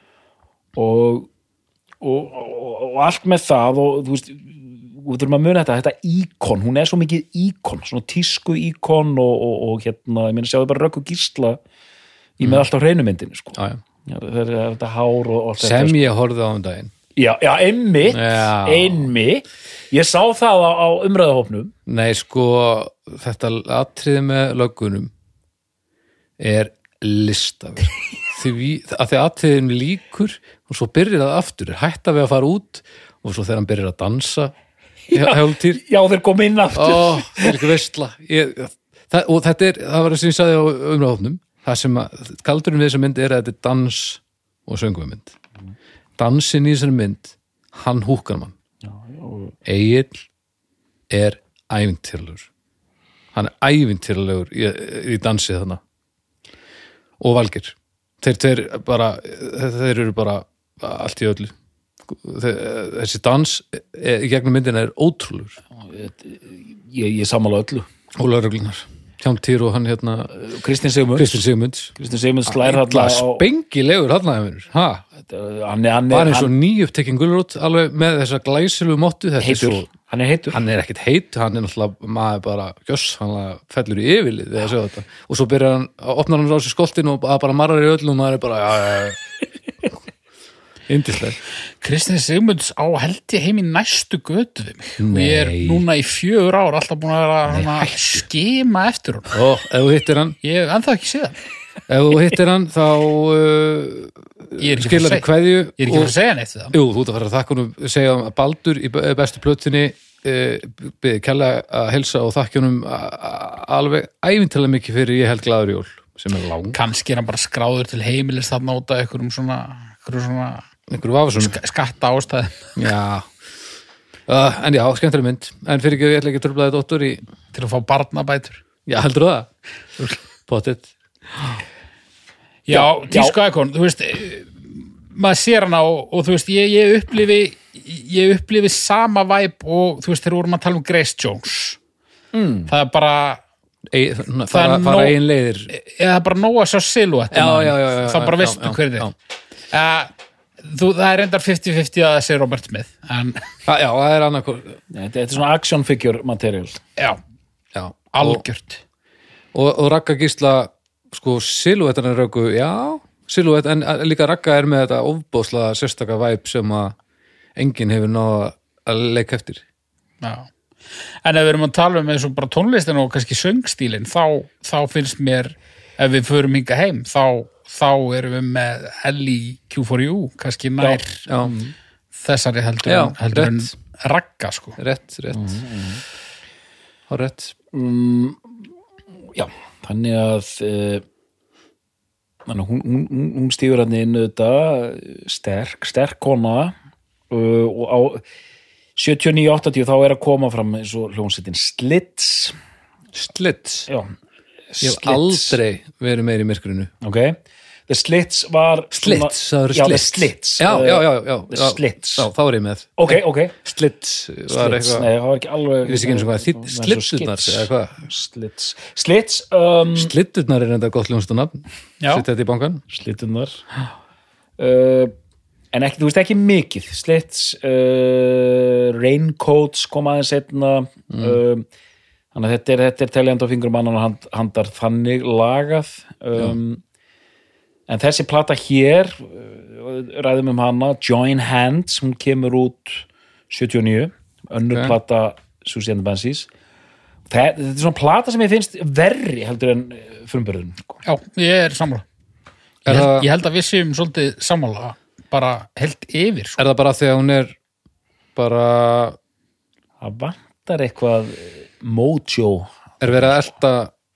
og, og, og, og allt með það og þú veist við þurfum að muna þetta, þetta íkon hún er svo mikið íkon, svona tísku íkon og, og, og hérna, ég meina sjáðu bara Röggu Gísla í með allt á hreinumyndinu sko. já, já. Já, það er þetta hár og allt sem þetta, ég horfði á um daginn sko. já, já, einmitt Já. einmitt, ég sá það á, á umræðahópnum nei sko, þetta atriði með löggunum er listaverk því að því atriðin líkur og svo byrjar það aftur, er hætta við að fara út og svo þegar hann byrjar að dansa hálftýr. Já, þeir kom inn aftur. Ó, það er ekki veistla. Ég, það, og þetta er, það var sem ég sagði á umræðofnum, það sem að galdurinn við þessa mynd er að þetta er dans og söngumynd. Dansin í þessari mynd, hann húkar mann. Egill er ævintýrlegur. Hann er ævintýrlegur í, í dansið þarna. Og Valgeir. Þeir, þeir bara, þeir eru bara allt í öllu. Þeir, þessi dans í gegnum myndina er ótrúlegur. Ég, ég sammála öllu. Og lögreglunar. Hjálmtýr og hann hérna Kristinn Sigmunds. Kristinn Sigmunds. Kristinn Sigmunds slær þarna á... Spengilegur þarna hefur. Ha? Hann er... Var eins og nýupptekinn gulrót alveg með þessa glæsilegu mottu. Heitur. Hann er heitur. Hann er ekkert heit, hann er náttúrulega maður bara gjöss, hann fellur í yfirlið þegar að segja þetta. Og svo byrjar hann, opnar hann á sig skoltin og bara marrar í öllu og maður er bara, já, já, já. Yndislega. Kristinn Sigmunds á held ég heim í næstu götu við mig. Nei. Ég er núna í fjögur ár alltaf búin að vera að skima eftir hún. Ó, ef þú hittir hann, Ég hef ennþá ekki séð hann. ef þú hittir hann þá uh, Ég er ekki að fara að skilar segja- kveðju. Ég er ekki að fara að segja neitt við hann. Jú, þú ert að fara að þakka honum, segja að Baldur í bestu plötunni uh, byrði kærlega að helsa og þakka honum alveg ævintilega mikið fyrir ég held glaður jól, sem er lang. Kannski er hann bara skráður til heimilis þarna út af einhverjum svona, einhverjum svona Einhverju vafasum. sk skatta ástæðum Já. Uh, en já, skemmtileg mynd. En fyrir ekki, ég ætla ekki að tröflaði dóttur í... til að fá barnabætur. Já, heldur það? Pottet. Já, Já, tísku íkon, þú veist, maður sér hana og, og þú veist, ég, ég upplifi ég upplifi sama væp og þú veist, þegar vorum að tala um Grace Jones. Mm. Það er bara Ei, Það fara, er fara nóg- eigin leiðir. eða bara nóg að sjá silhouette Já, já, já, já, þá bara já, veistu já, hver já. þið uh, þú, það er reyndar fimmtíu fimmtíu að það sé Robert Smith en Já, já, það er annað hvort. Þetta þetta er svona action figure material. já, Já. algjört Og, og Ragga Gísla, sko, silhouettan er röggu, já, silhouett, en líka Ragga er með þetta ofbóðslega sérstaka væp sem að enginn hefur náða að leika eftir. já. En ef við erum að tala um eins og bara tónlistin og kannski söngstílin þá, þá finnst mér ef við förum hinga heim þá, þá erum við með Ellie Q four U kannski nær Já, þessari heldur, Já, en, heldur en rétt. Ragga sko rétt, rétt. Mm, Há rétt. Mm, já, þannig að uh, þannig, að hún, hún, hún- hún stígur hann inn auðvitað sterk, sterk kona uh, og á sjötíu og níu áttatíu þá er að koma fram eins og hljómsveitin Slits. Slits. Já, Ég hef aldrei verið meir í myrkrinu. Ok, The Slits var Slits, það eru Já, The slits. Slits Já, uh, já, já, já. The já, Slits. Já, þá er ég með. Ok, ok Slits var Slits, nei, eitthvað, það var ekki alveg ég vissi ekki eins og hvað, þitt- það var eins og slitturnar, skits. eða hvað? Slits, Slits um, Slitturnar er enda gott hljómsdunafn. Já. Sitt þetta í bankan. Slittunar uh, en ekki, þú veist ekki mikið Slits uh, Raincoats kom aðeins einna mm. uh, þannig að þetta er, þetta er teljandi á fingrum annan og hand, handar þannig lagað um, en þessi plata hér uh, ræðum um hana Join Hands, hún kemur út sjötíu og níu, önnur Ok. plata Susie and the Banshees þetta þetta er svona plata sem ég finnst verri heldur en frumburðun sko. já, ég er sammála Er ég held, það- ég held að við séum svolítið sammála bara held yfir sko. Er það bara því að hún er bara, það vantar eitthvað mojo er verið að elta,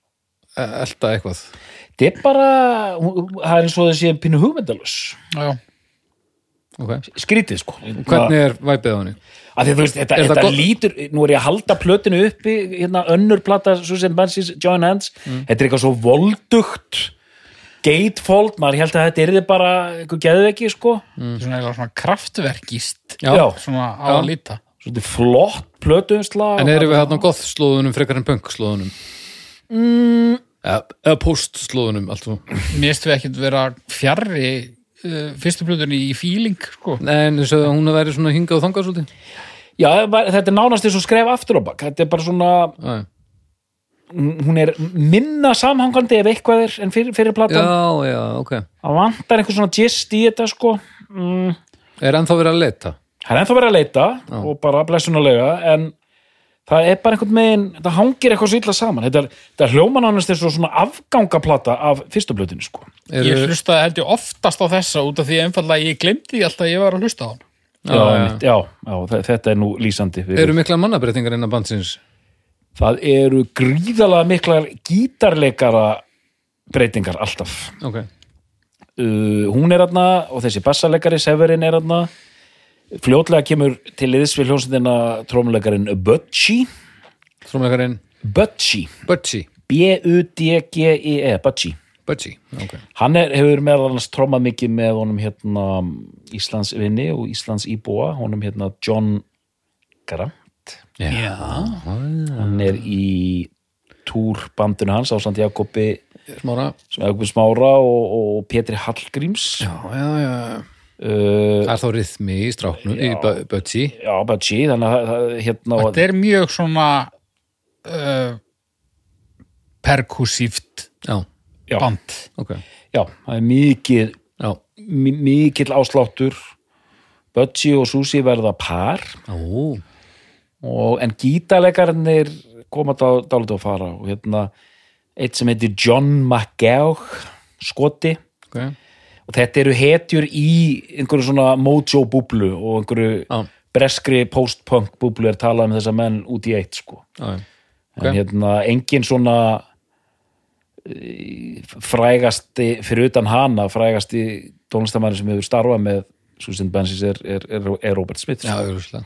elta eitthvað? þetta er bara, hún- það er eins og þessi pínu hugmyndalus já, Ok. skrítið sko Hvernig er væpið á henni? að því, þú veist, þetta, Er það þetta gott- lítur, nú er ég að halda plötinu uppi hérna önnur plata Susan Banshees Join Hands, þetta er eitthvað svo voldugt gatefold, maður held að þetta er bara eitthvað geðveki sko svona, eiginlega svona kraftverkist Já. Já. svona á Já. að líta svolítið flott plötuumsla En erum við hérna á goth slóðunum frekar en punk slóðunum? Mm. Eða, eða post slóðunum, alltaf. mér stu ekkert vera fjarri uh, fyrstu plötunni í feeling sko. Nei, en þess að hún að væri svona hingað og þangað svolítið? já, þetta er nánast eins og skref aftur á bak, þetta er bara svona Já, hún er minna samhangandi ef eitthvað er en fyrir, fyrir platan já, já, ok. það vantar einhver svona gist í þetta sko mm. Er ennþá verið að leta? það er ennþá verið að leita Já. og bara blessunulega en það er bara einhvern megin, þetta hangir eitthvað svo illa saman, þetta, er, þetta hljóman ánast er svo svona afgangaplata af fyrstu blöðinu sko. Ég hlustaði held ég oftast á þessa út af því einfallega ég glemdi alltaf að ég var að hlusta á hann. Já, já, já, já, þetta er nú lýsandi. Eru mikla mannabreitingar innan bandsins? Það eru gríðalega mikla gítarleikara breytingar alltaf. Ok. Uh, hún er þarna og þessi bassaleikari Severin er þarna. Fljótlega kemur til liðs við hljómsveitina trómuleikarinn Butchie. Trómuleikarinn? Butchie. Butchie. B U D G I E, Butchie. Butchie, ok. Hann er, hefur meðal annars trómað mikið með honum hérna Íslands vinni og Íslands íbúa, honum hérna John Grant. Já. Já. Hann er í túrbandinu hans á Samt Jakobi Smára. Jakobi Smára og, og Pétri Hallgríms. Já, já, já. Uh, Það er þá ryþmi í stráknu, í Butchie. já, Butchie, þannig að það, hérna... Þetta er mjög svona uh, perkussíft Já, já, band. ok. já, það er mikið, Já. mi- mikill ásláttur. Butchie og Susie verða par, Ó, og, en gítarleikarnir koma dá, dálítið að fara, og hérna, eitt sem heitir John McGeoch, skoti, ok. og þetta eru hetjur í einhverju svona mojo-búblu og einhverju Já. breskri post-punk-búblu er talað um þessa menn út í eitt, sko. Já, já. Ok. En hérna, engin svona eh, frægasti, fyrir utan hana, frægasti tónlistamæri sem hefur starfað með Susan Bensis er, er, er, er Robert Smith. Já, sko. auðvitað.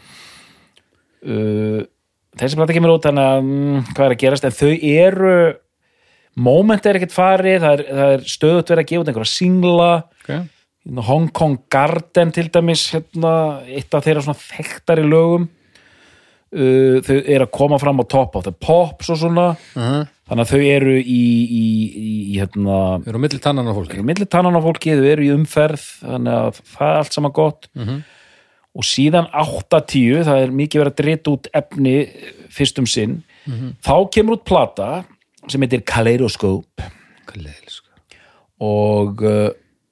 Uh, þessi plata kemur út, þannig að mm, hvað er að gerast, en þau eru moment er ekkert farið, það er, það er stöðut verið að gefa út einhverja singla, Ok. hérna, Hong Kong Garden til dæmis, hérna, eitt af þeirra svona þekktari lögum. Uh, þau eru að koma fram á Top of the Pops og svona, Uh-huh. þannig að þau eru í, í, í, í hérna, Við erum milli tannan á fólki. milli tannan á fólki, þau eru í umferð, þannig að það er allt saman gott. Mhm. Og síðan áttatíu, það er mikið verið að drita út efni fyrst um sinn, þá kemur út plata sem heitir Kaleidoscope Hvað leiðileg, sko. og uh,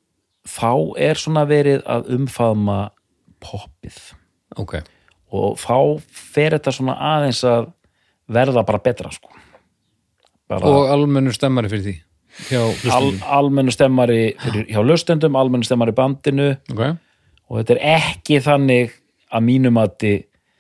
þá er svona verið að umfaðma poppið Ok. og þá fer þetta svona aðeins að verða bara betra sko. Bara Og almennur stemmari fyrir því? Hjá al, hlustundum? almennu stemmari fyrir, hjá hlustendum, almennu stemmari í bandinu Ok. og þetta er ekki þannig að mínum mati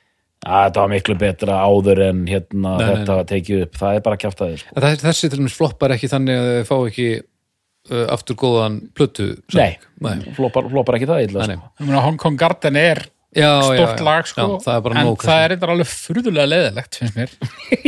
að þetta var miklu betra áður en hérna Nei, nei, þetta var tekið upp, það er bara kjáftæði sko. Það, þessi til dæmis floppar ekki þannig að þau fá ekki uh, aftur góðan plötu Nei, Nei. Floppar, floppar ekki það illa Nei, sko. Ég meina, Hong Kong Garden er Já, já, stórt já. lag sko, Já, það er bara en nóg, það er eitthvað alveg furðulega leiðilegt finnst mér.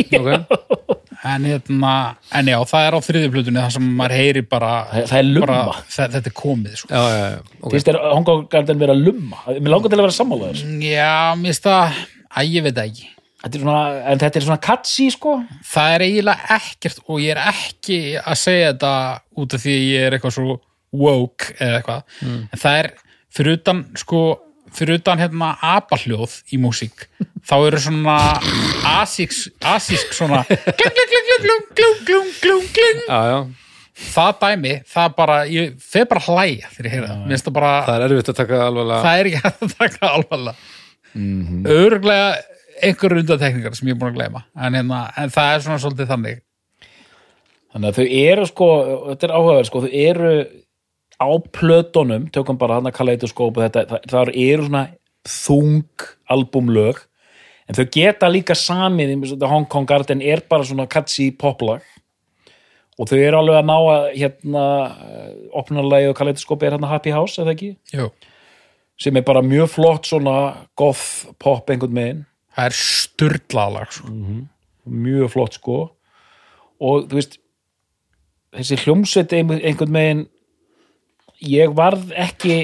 Ok. en, hérna, en já, það er á þriðju plötunni þar sem maður heyri bara, Það- það er lumma. bara það, þetta er komið sko. Já, já, já. Ok. Fyrst er Hong Kong Garden verið að lumma. Mér langar til að vera sammála þess. Já, mér finnst það, að ég veit það ekki. Þetta er svona, en þetta er svona catchy, sko. Það er eiginlega ekkert og ég er ekki að segja þetta út af því að ég er eitthvað svo woke eða eitthvað, en það er fyrir utan, sko, fyrir utan hérna apahljóð í músík, þá eru svona asísk, asísk svona glung, glung, glung, glung, glung, glung, glung, glung. Já, já. Það dæmi, það er bara, ég fer bara að hlæja þegar ég heyra það, mér finnst það bara, Það er erfitt að taka alvarlega. það er ekki hægt að taka alvarlega. Mm-hmm. Örglega einhverjum undantekningar sem ég er búin að gleyma, en, hérna, en það er svona svolítið þannig. Þannig að þau eru, sko, þetta er áhugaverð, sko, þau eru á plötunum, tökum bara hann að Kaleidoscope og þetta, það, það eru svona þung albumlög, en þau geta líka samið, Hong Kong Garden er bara svona catchy poplag, og þau eru alveg að ná að, hérna, opnarlagi og Kaleidoscope er hérna Happy House, eða ekki? Jú. Sem er bara mjög flott svona goth pop einhvern megin. Það er sturlalag sko. Mjög flott sko og þú veist þessi hljómsveit einhvern megin ég varð ekki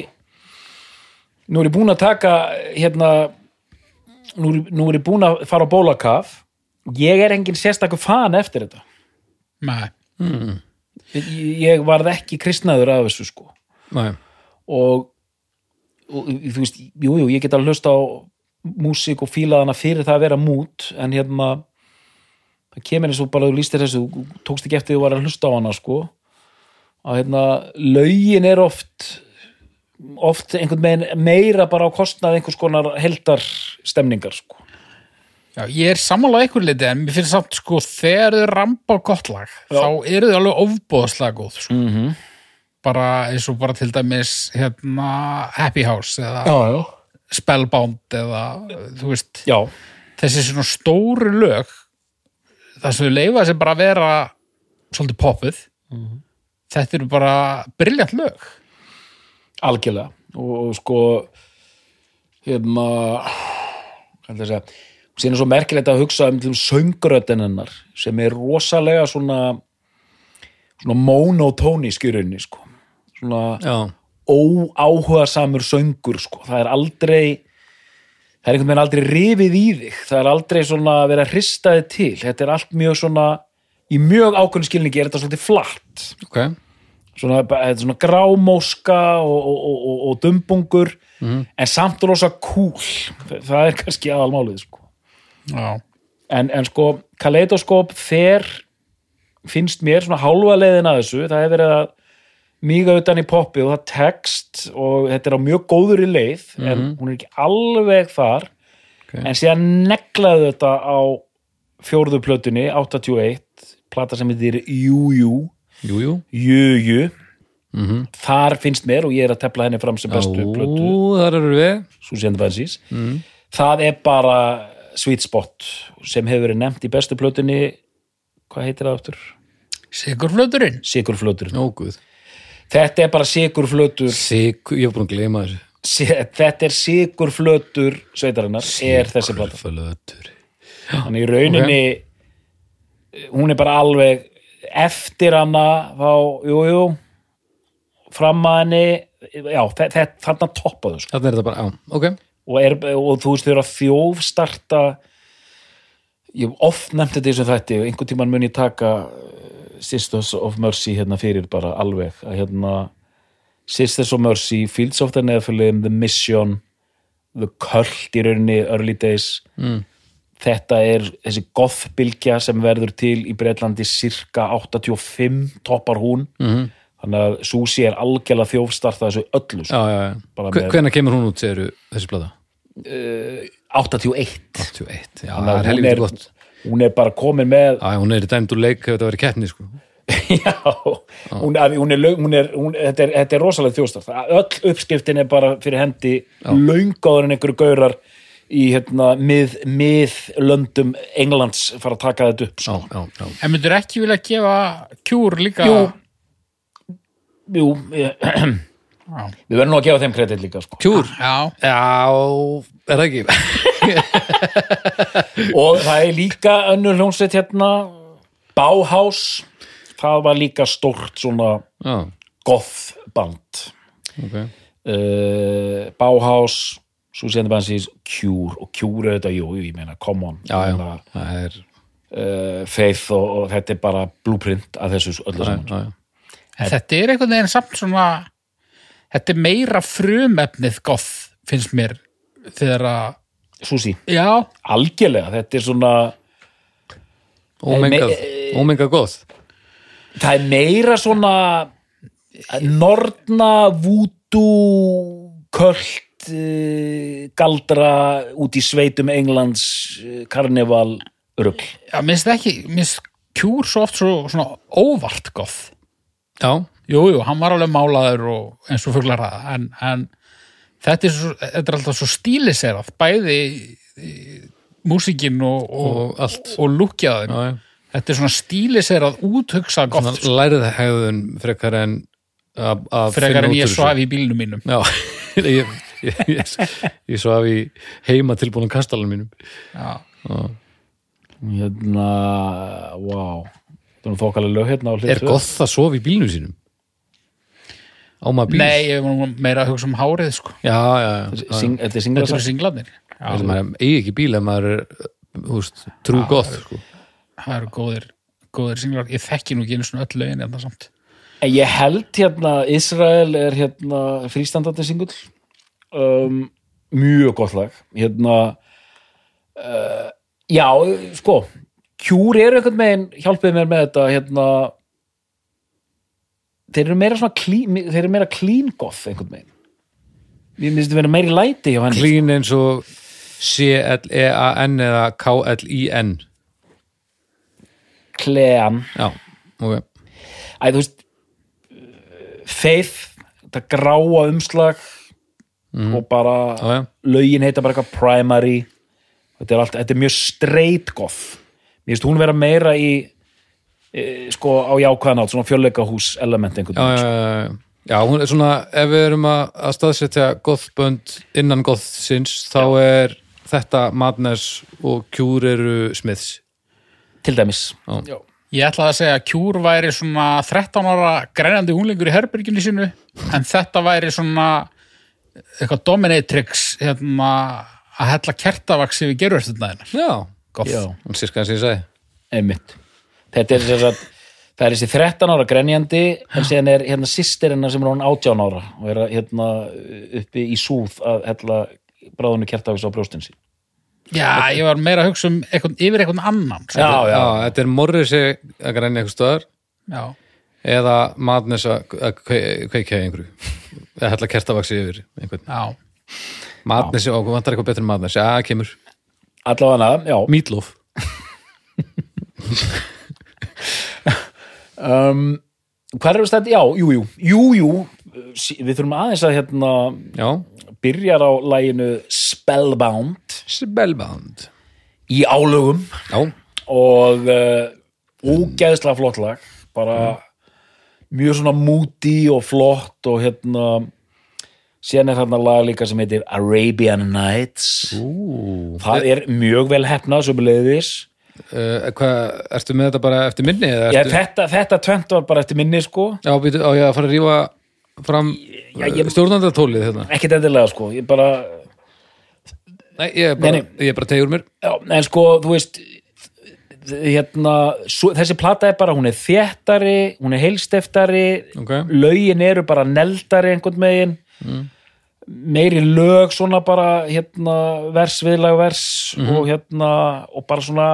nú er ég búin að taka hérna nú, nú er ég búin að fara á bólakaf ég er engin sérstakur fan eftir þetta Nei. ég, ég varð ekki kristnaður af þessu sko Nei. og, og þú veist, jú, jú, ég get að hlusta á músík og fíla hana fyrir það að vera mút en hérna það kemur eins og bara þú lýstir þessu þú tókst ekki eftir því að þú var að hlusta á hana sko að hérna lögin er oft oft einhvern veginn meira bara á kostnað einhvers konar heldar stemningar sko Já, ég er sammála einhver liti en mér finnst samt sko þegar þau rampa á gott lag Já. þá eru þau alveg ofboðslega góð sko. mm -hmm. bara eins og bara til dæmis hérna Happy House eða já, já. Spellbound eða þú veist já, þessi svona stóru lög það sem þau leifa sem bara að vera svolítið poppuð Mhm. þetta eru bara brilljant lög algjörlega og, og sko hérna hvað er það að segja síðan er svo merkilegt að hugsa um söngröddin hennar sem er rosalega svona svona monotónísk í rauninni sko. svona Já, óáhugasamur söngur sko. það er aldrei það er einhvern veginn aldrei rifið í þig það er aldrei svona að vera hristaði til þetta er allt mjög svona í mjög ákveðnu skilningi er þetta svolítið flatt ok. svona, þetta er svona grámóska og, og, og, og, og dumbungur Mhm. en samt rosa cool það er kannski aðalmálið sko. Já. en, en sko kaleidoskop fer finnst mér svona hálfa leiðin að þessu það hefur verið að míga utan í poppi og það tekst og þetta er á mjög góður í leið en hún er ekki alveg þar Ok. en síðan neglaði þetta á fjórðu plötunni áttatíu og eitt plata sem heitir Jú Jú Jú, jú. Jú Jú Mm þar finnst mér og ég er að tefla henni fram sem bestu plötu Ó, þar eru við. Susie and the Banshees það er bara Sweet Spot sem hefur verið nefnt í bestu plötunni hvað heitir það aftur? Sigurflöturinn Sigurflötur Ó, guð. þetta er bara sigurflötur Sigur, ég hef búin að gleyma þessu. si- þetta er sigurflötur sveitarinnar er þessi plata Flötur. þannig í rauninni hún er bara alveg eftir hana þá, jú, jú fram að henni já, þetta þarna toppaðu sko. Þannig er þetta bara, já, ok. og, er, og þú veist þau eru að þjófstarta ég hef oft nefnt þetta í þessum þætti og einhvern tímann mun ég taka Sisters of Mercy hérna fyrir bara alveg að hérna Sisters of Mercy, Fields of the Nephilim, The Mission The Cult í rauninni Early Days Mm. þetta er þessi gothbylgja sem verður til í Bretlandi cirka áttatíu og fimm toppar hún Mm þannig að Susie er algjörlega þjófstarta þessu öllu Já, já, já. Bara Hve- með- Hvenær kemur hún út, segirðu, þessi plata? áttatíu og eitt áttatíu og eitt. Já, Þannig það að er hún helviti er, gott. hún er bara komin með Já, hún er dæmd úr leik ef þetta verið keppni, sko. já, hún, að, hún er, lög- hún er hún, þetta, er, þetta er rosalega þjóstart öll uppskriftin er bara fyrir hendi löngáður en einhverju gaurar í hérna, mið, miðlöndum Englands fara að taka þetta upp Já, sko. já, já. En myndur ekki vilja gefa Cure líka Jú. Jú, ég, Já. við verðum nú að gefa þeim kredit líka sko. Kjúr. Já. Já, er það ekki? og það er líka önnur hljómsveit hérna Bauhaus það var líka stórt svona Já, goth band ok. uh, Bauhaus Susie and the Banshees, Cure og Cure er þetta, jú, jú, ég meina, come on Já, já, Meina, það er... uh, Faith og, og þetta er bara blueprint af þessu öllu Já, saman já, já. En þetta er einhvern veginn samt svona þetta er meira frumefnið goth finnst mér þegar að Susie, já, algjörlega, þetta er svona Ómengað, Me- ómengað góð. það er meira svona norna vúdú költ uh, galdra út í sveitum Englands uh, karneval rugl já, minnst ekki minnst Cure svo oft svo, svona óvart goth Já, jú, jú, hann var alveg málaður og eins og fuglar það en, en þetta, er svo, þetta er alltaf svo stíliserað bæði í, músíkin og, og, og allt. og lúkjaðin Já, já. þetta er svona stíliserað úthugsa goth Svona lærið hegðun frekar en að að frekar finna en út ég úr þessu. svaf í bílnum mínum Já, ég, ég, ég, ég svaf í heima tilbúinum kastalinn mínum. já, hérna, wow það er nú þokkalega lög hérna á hlið Er tvö. gott að sofa í bílnum sínum? Á maður bíl? nei, ég var nú meira að hugsa um hárið sko, Já, já, já. Sing, þetta er þetta singlasagt eru singlarnir Það já, er maður eigi ekki bíl ef maður er, þú veist, trú gott, sko. það eru góðir góðir singlar, ég þekki nú ekki einu svona öll lögin en það samt En ég held hérna, Israel er hérna frístandandi singull um, mjög gott lag hérna uh, já, sko Cure eru einhvern veginn, hjálpið mér með þetta hérna þeir eru meira svona clean, þeir eru meira clean goth einhvern veginn ég minnst að vera meira í læti hjá henni Klín eins og C L E A N eða K L I N Klean Já, ok Æ, þú veist Faith, þetta gráa umslag mm. og bara Já, já. lögin heita bara eitthvað primary þetta er, allt, þetta er mjög straight goth mér finnst hún vera meira í e, sko á jákvæðan átt svona fjölleikahús element einhvern Já, veginn já, já, já, hún er svona ef við erum að, að staðsetja gothbönd innan gothsins, þá er þetta Madness og Cure eru Smiths til dæmis Já. Já. Ég ætlaði að segja að Cure væri svona þrettán ára grænandi unglingur í herberginu sínu, en þetta væri svona eitthvað dominatrix hérna að hella kertavax yfir gerurstundnaðina. Já, Gott. Já. hún sérska eins og ég segi einmitt þetta er þess að það er þessi þrettán ára grenjandi en síðan er hérna systirina sem er hún átján ára og er hérna uppi í súð að hella bráðinu kertavax á brjóstin sín Já, ég var meira að hugsa um eitthvað, yfir eitthvað annan. Já, já. Já, þetta er Morrissey að græna eitthvað stöðar Já. eða Madness að að kve- kveikja í einhverju eða hella kertavaxi yfir einhvern Já. Madness, og vantar eitthvað betur en Madness, já, það kemur allavega, já Meatloaf um, hvað er þetta? Já, jú, jú, jú, jú við þurfum aðeins að hérna Já, byrjar á laginu Spellbound Spellbound í álögum Já, og uh, ógeðslega flott lag bara mjög svona moody og flott og hérna síðan er hérna lag líka sem heitir Arabian Nights Ú, það er mjög vel hefnað sömuleiðis uh, hvað, ertu með þetta bara eftir minni? Eða Já, ertu... þetta, þetta tvent var bara eftir minni sko Já, býtu, á ég að fara að rífa fram Já, ég- stjórnandatólið hérna ekkert endilega sko, ég bara Nei, ég er bara, Nei, ég er bara tegur mér já, en sko, þú veist hérna, svo, þessi plata er bara, hún er þéttari hún er heilsteftari Ok. lögin eru bara neldari einhvern megin mm. meiri lög svona bara hérna, vers, viðlag, vers og hérna, og bara svona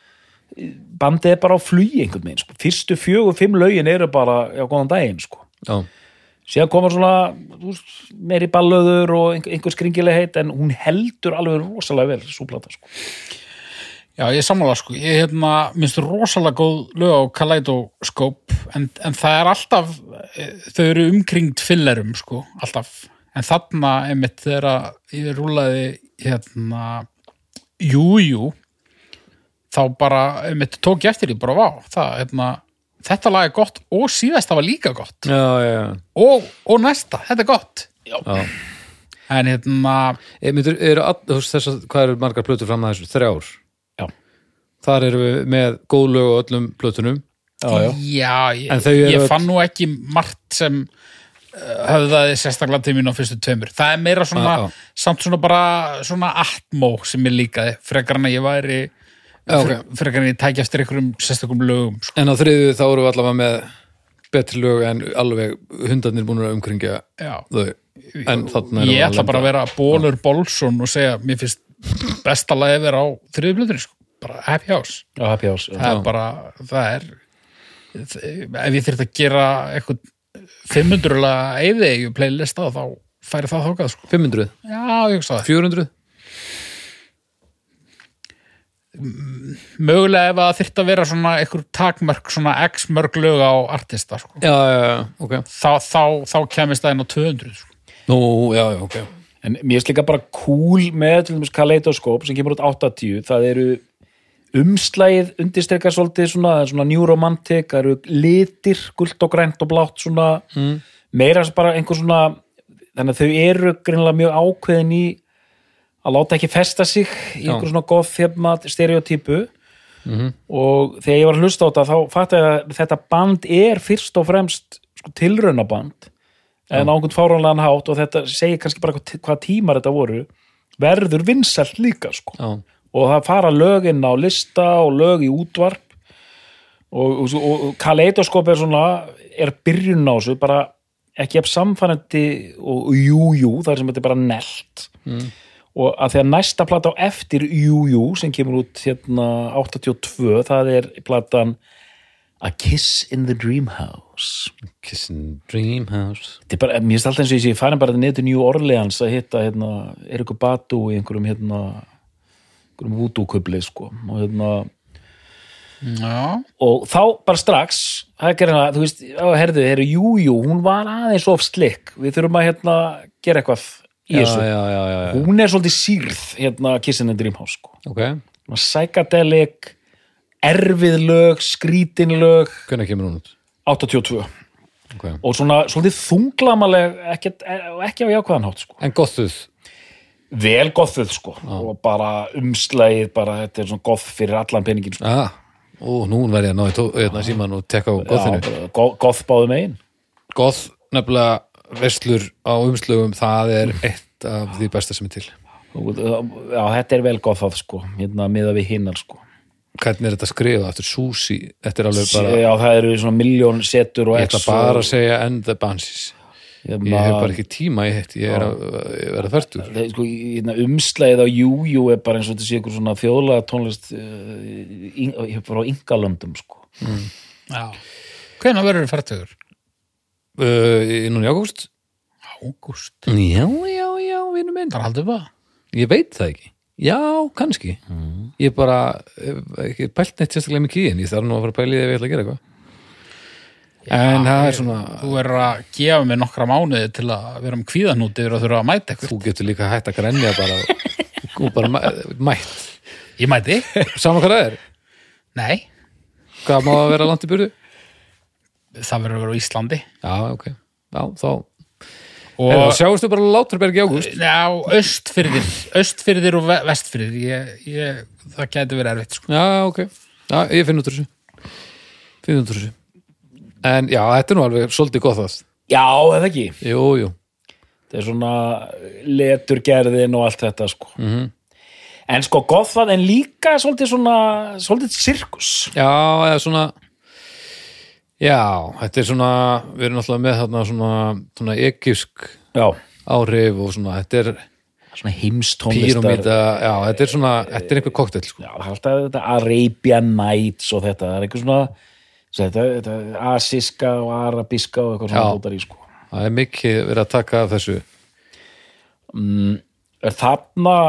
bandið er bara á flugi einhvern megin, sko, fyrstu fjögur, fimm lögin eru bara, já, góðan daginn, sko Já, síðan koma svona þú veist, meiri ballöður og einhver, einhver skringileg heit en hún heldur alveg rosalega vel svo plata sko. Já, ég er sammála sko, ég hérna minnst rosalega góð lög á Kaleidoscope en, en það er alltaf þau eru umkringd fillerum sko, alltaf, en þarna einmitt þegar ég rúlaði hérna jú, jú þá bara einmitt tók ég eftir því bara vá, það hérna þetta lag er gott og síðast það var líka gott já, já, og, og næsta, þetta er gott já. en hérna Ég myndir, eru all, þú veist þess að hvað eru margar plötur fram að þessu? Þrjár Já. Þar eru við með góð lög á öllum plötunum já, já. já, ég, En þau eru ég öll- fann nú ekki margt sem uh, höfðaði sérstaklega til mín á fyrstu tveimur það er meira svona, Já, já. samt svona bara svona atmó sem ég líkaði frekar en að ég væri Já, ok. fre- frekar en ég tæki eftir einhverjum sérstakum lögum sko. En á þriðu þá eru við allavega með betri lög en alveg hundarnir búin að umkringja Já. þau en þarna erum Ég við ætla bara að vera Bólur Bólsson og segja, mér finnst besta lagi vera á þriðu plötunni sko. bara Happy House Já, Happy House já. það er bara, það er ef ég þyrfti að gera eitthvað fimm hundruð lega eyðieyju playlista þá færi það þákað sko. fimm hundruð, Já, ég hugsa það fjögur hundruð Mögulega ef það þyrfti að vera svona einhver takmörk, svona x mörg lög á artista sko. Já, já, já, ok þá, þá, þá kemist það inn á tvö hundruð sko. Nú, já, já, ok En mér finnst líka bara cool með til dæmis Kaleidoscope sem kemur út áttatíu það eru umslægið undirstrekar svolítið svona, það er svona new romantic, það eru litir gult og grænt og blátt svona mm. meira bara einhver svona þannig að þau eru greinilega mjög ákveðin í að láta ekki festa sig í einhver svona goth hérna stereotypu mm-hmm. og þegar ég var að hlusta á þetta þá fatt ég að þetta band er fyrst og fremst sko, tilraunaband en á einhvern fáránlegan hátt og þetta segir kannski bara hvað, hvað tímar þetta voru verður vinsælt líka sko. Já, og það fara lögin á lista og lög í útvarp og, og, og Kaleidoscope er svona er byrjun á þessu bara ekki ef samfærandi og jú, jú, þar sem þetta er bara nelt mm. og að því að næsta plata á eftir jú, jú, sem kemur út hérna áttatíu og tvö, það er platan A Kiss in the Dream House. Kiss in Dream House. Þetta er bara, mér finnst alltaf eins og ég sé farin bara niður til New Orleans að hitta hérna, Eriku Badu í einhverjum hérna, einhverjum voodoo-kubli sko, og hérna Já, og þá bara strax það er hérna, þú veist, á, herðu, herru, jú, jú hún var aðeins of slick, við þurfum að hérna gera eitthvað í Já, þessu já, já, já, já. hún er svolítið sýrð, hérna Kiss in the Dream House sko, Ok, psychedelic erfið lög, skrítin lög hvernig kemur hún út? áttatíu og tvö Okay. og svona svolítið þunglamaleg ekki, ekki á jákvæðan hátt sko. En gothuð? Vel gothuð sko og bara umslægið bara þetta er svona goth fyrir allan peningin sko. Ah, ó, nú verði ég að ná í tó- hérna síman og tekka á gothinu. Já, go- goth báðum megin Goth, nefnilega verslur á umslögum, það er eitt af því besta sem er til. Já, þetta er vel gothað sko hérna miða við hinnar sko Hvernig er þetta skrifað eftir Susi? Þetta er alveg bara, Já, það eru svona miljón setur og ég ætla X bara og, að segja And the Banshees. hérna, Ég hef bara ekki tíma í hitt, ég er að ég verða færtur. það er sko, hérna, umslægið á Jújú er bara eins og þetta sé ykkur svona þjóðlega tónlist uh, í- frá yngalöndum sko já. Hvenær verður færtugur? Uh, í núna í ágúst? Ágúst. Já, já, já, vinur minn. Það er haldið bara. Ég veit það ekki. Já, kannski. Mm. Ég bara hef ekki pælt neitt sérstaklega mikið í en ég þarf nú að fara að pæla í því ef ég ætla að gera eitthvað. En það er svona, Þú verður að gefa mig nokkra mánuði til að vera um kvíðanúti yfir að þurfa að mæta eitthvað. þú getur líka hætt að grenja bara og bara mæ- mætt. Ég mæti? Sama hvað það er. Nei. Hvað má að vera langt í burðu? Það verður að vera á Íslandi. Já, ok. Já, þá Og Heyrðu, þá sjáumstu bara Látrabjarg í ágúst. já, östfyrðir, östfyrðir og ve- vestfyrðir. Ég, ég, það gæti verið erfitt, sko. Já, ok. Já, ég finn út úr þessu. Finn út úr þessu. En já, þetta er nú alveg svolítið gott það. Já, eða ekki Jú, jú. þetta er svona leturgerðin og allt þetta sko Mhm. en sko gothað en líka svolítið svona svolítið sirkus Já, eða svona Já, þetta er svona við erum náttúrulega með þarna svona, svona egypsk já, áhrif og svona, þetta er svona heimstónlistar píramíta, já, þetta er svona þetta er einhver kokteil, sko. já, alltaf þetta Arabian Nights og þetta, það er eitthvað svona þetta, þetta asíska og arabíska og eitthvað svona Já. dótar í sko Það er mikið verið að taka af þessu. er þarna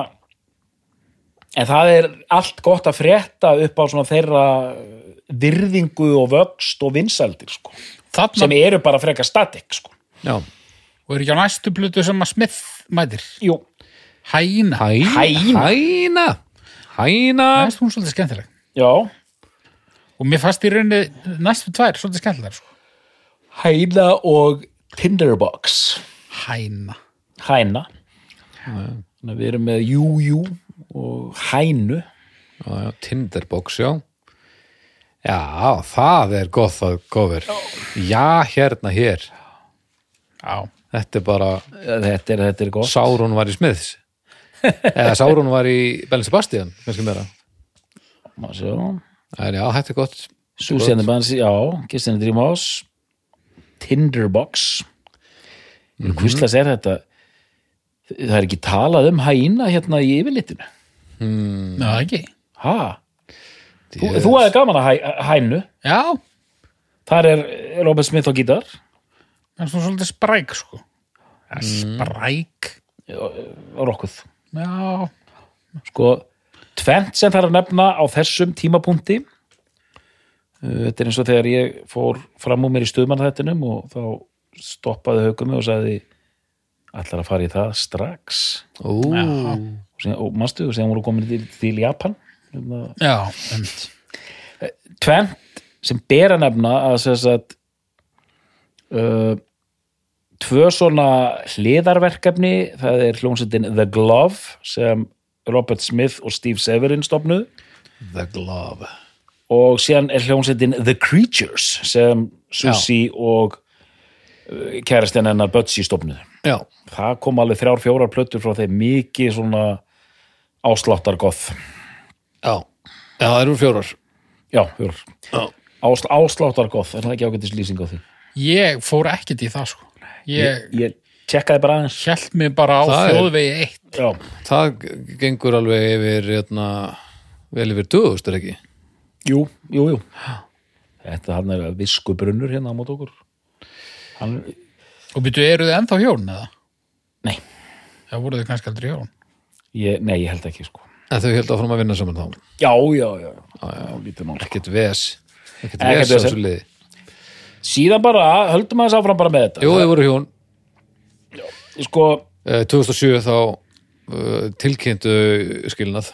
en það er allt gott að frétta upp á svona þeirra virðingu og vöxt og vinsældir sko, Þarna, sem eru bara frekar static sko. Já. og er ekki á næstu plötu sem að Smith mætir. Jú, Hæna. Hæna. Hæna. Hæna. Hæna. Það er hún svolítið skemmtileg. já Og mér fannst í rauninni næstu tvær svolítið skemmtilegar, sko. Hæna og Tinderbox Hæna. Hæna Þannig að við erum með Jújú og Hænu Já, já, Tinderbox, já. Já, það er gott að góður. Já, hérna, hér. Já. Þetta er bara Þetta er, þetta er gott Sauron var í Smiths. Eða Sauron var í Bell Sebastian, kannski meira. Má sjá. En já, þetta er gott. Susie and the Bands, já, Kiss in the Dream House Tinderbox mm -hmm. Hvistlas er þetta það er ekki talað um Hæna hérna í yfirlitinu Hmm. Já, ekki. ha, þú, Yes. þú hefði gaman að hæ, Hænu Já. þar er Robert Smith á gítar Það er svona svolítið spræk, sko. Ja, spræk. rokkuð Já. sko, tvennt sem þarf að nefna á þessum tímapunkti þetta er eins og þegar ég fór fram úr mér í stuðmannþættinum og þá stoppaði Haukumi og sagði ætlar að fara í það strax Ó, og, síðan, og manstu, og síðan voru komin til, til Japan Já, einmitt. tvennt sem ber að nefna að þess að uh, tvö svona hliðarverkefni, það er hljómsveitin The Glove sem Robert Smith og Steve Severin stofnuð The Glove. og síðan er hljómsveitin The Creatures sem Susie og uh, kærastinn hennar Bötsi stofnuð. Já. Það kom alveg þrjár, fjórar plötur frá þeim, mikið svona ásláttar goth. Já. Já, það eru fjórar. Já, fjórar. Já. Ás, ásláttar goth, er það ekki ágætis lýsing á því? Ég fór ekkert í það, sko. Ég, Ég tjekkaði bara aðeins. hélt mig bara á Það er- þjóðvegi eitt. Já, Það g- gengur alveg yfir, hérna, vel yfir döðust, er ekki? jú, jú, jú. Þetta hann er viskubrunnur hérna á mót okkur. Hann, Og byrju, eru þið ennþá hjón, eða? nei, Já, voru þið kannski aldrei hjón? ég, nei, ég held ekki, sko. En þau held áfram að vinna saman þá. Já, já, já, já, já, lítið mál. Ekkert ves. Ekkert Ekkert ves á ves. þessu liði. Síðan bara, höldum aðeins áfram bara með þetta. Jú, þau voru hjón. Sko, Eh, tvö þúsund og sjö þá uh, tilkynntu skilnað.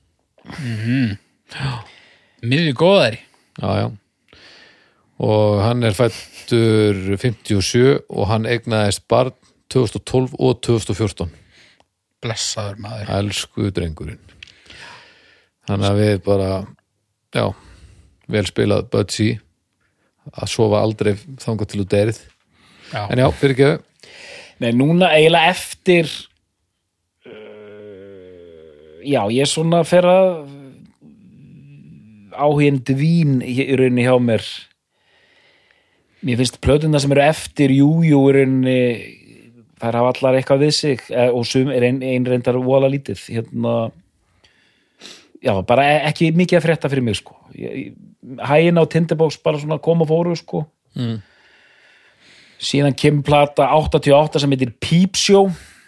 Miðju góðæri. Já, já. Og hann er fættur fimmtíu og sjö og hann eignaðist barn tvö þúsund og tólf og tvö þúsund og fjórtán. Blessaður maður. Elsku drengurinn. Þannig að við bara, já, vel spilað Budsy að sofa aldrei þangað til út derið. Já. En já, fyrir ekki. nei, núna eiginlega eftir uh, já, ég svona fer að áhuginn dvín í í rauninni hjá mér. Mér finnst plötuna sem eru eftir jújú í rauninni þær hafa allar eitthvað við sig eh, og sum er ein, ein reyndar vola lítið hérna já, bara e- ekki mikið að frétta fyrir mig sko. Ég- Hægin á Tinderbox bara svona koma og fóru sko. Mm. Síðan kemur plata áttatíu og átta sem heitir Peep Show,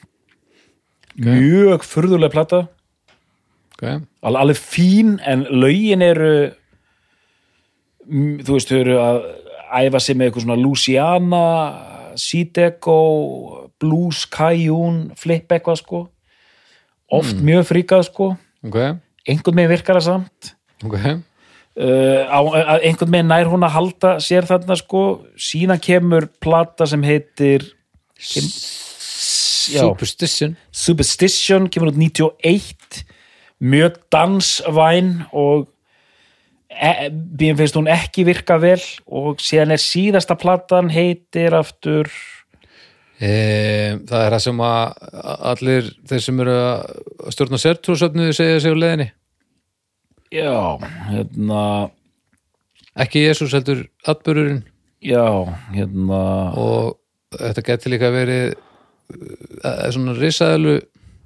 mjög furðuleg plata, Okay. Al- alveg fín en lögin eru mm, þú veist, þau eru að æfa sig með eitthvað svona Louisiana, Zydeco, Blues, Cajun, Flip eitthvað sko, oft mjög fríkað sko, Ok, einhvern veginn virkar það samt. ok. Uh, á, að einhvern veginn nær hún að halda sér þarna sko. Síðan kemur plata sem heitir kem, já, Superstition. Superstition, kemur út níutíu og eitt, mjög dansvæn og e, mér finnst hún ekki virka vel. Og síðan er síðasta platan heitir aftur E, það er það sem að allir þeir sem eru að stjórna sértrúsöfnu segja sig á leiðinni. já, hérna Ekki Jesús heldur atburðurinn já, hérna og þetta geti líka verið uh, svona risaðalu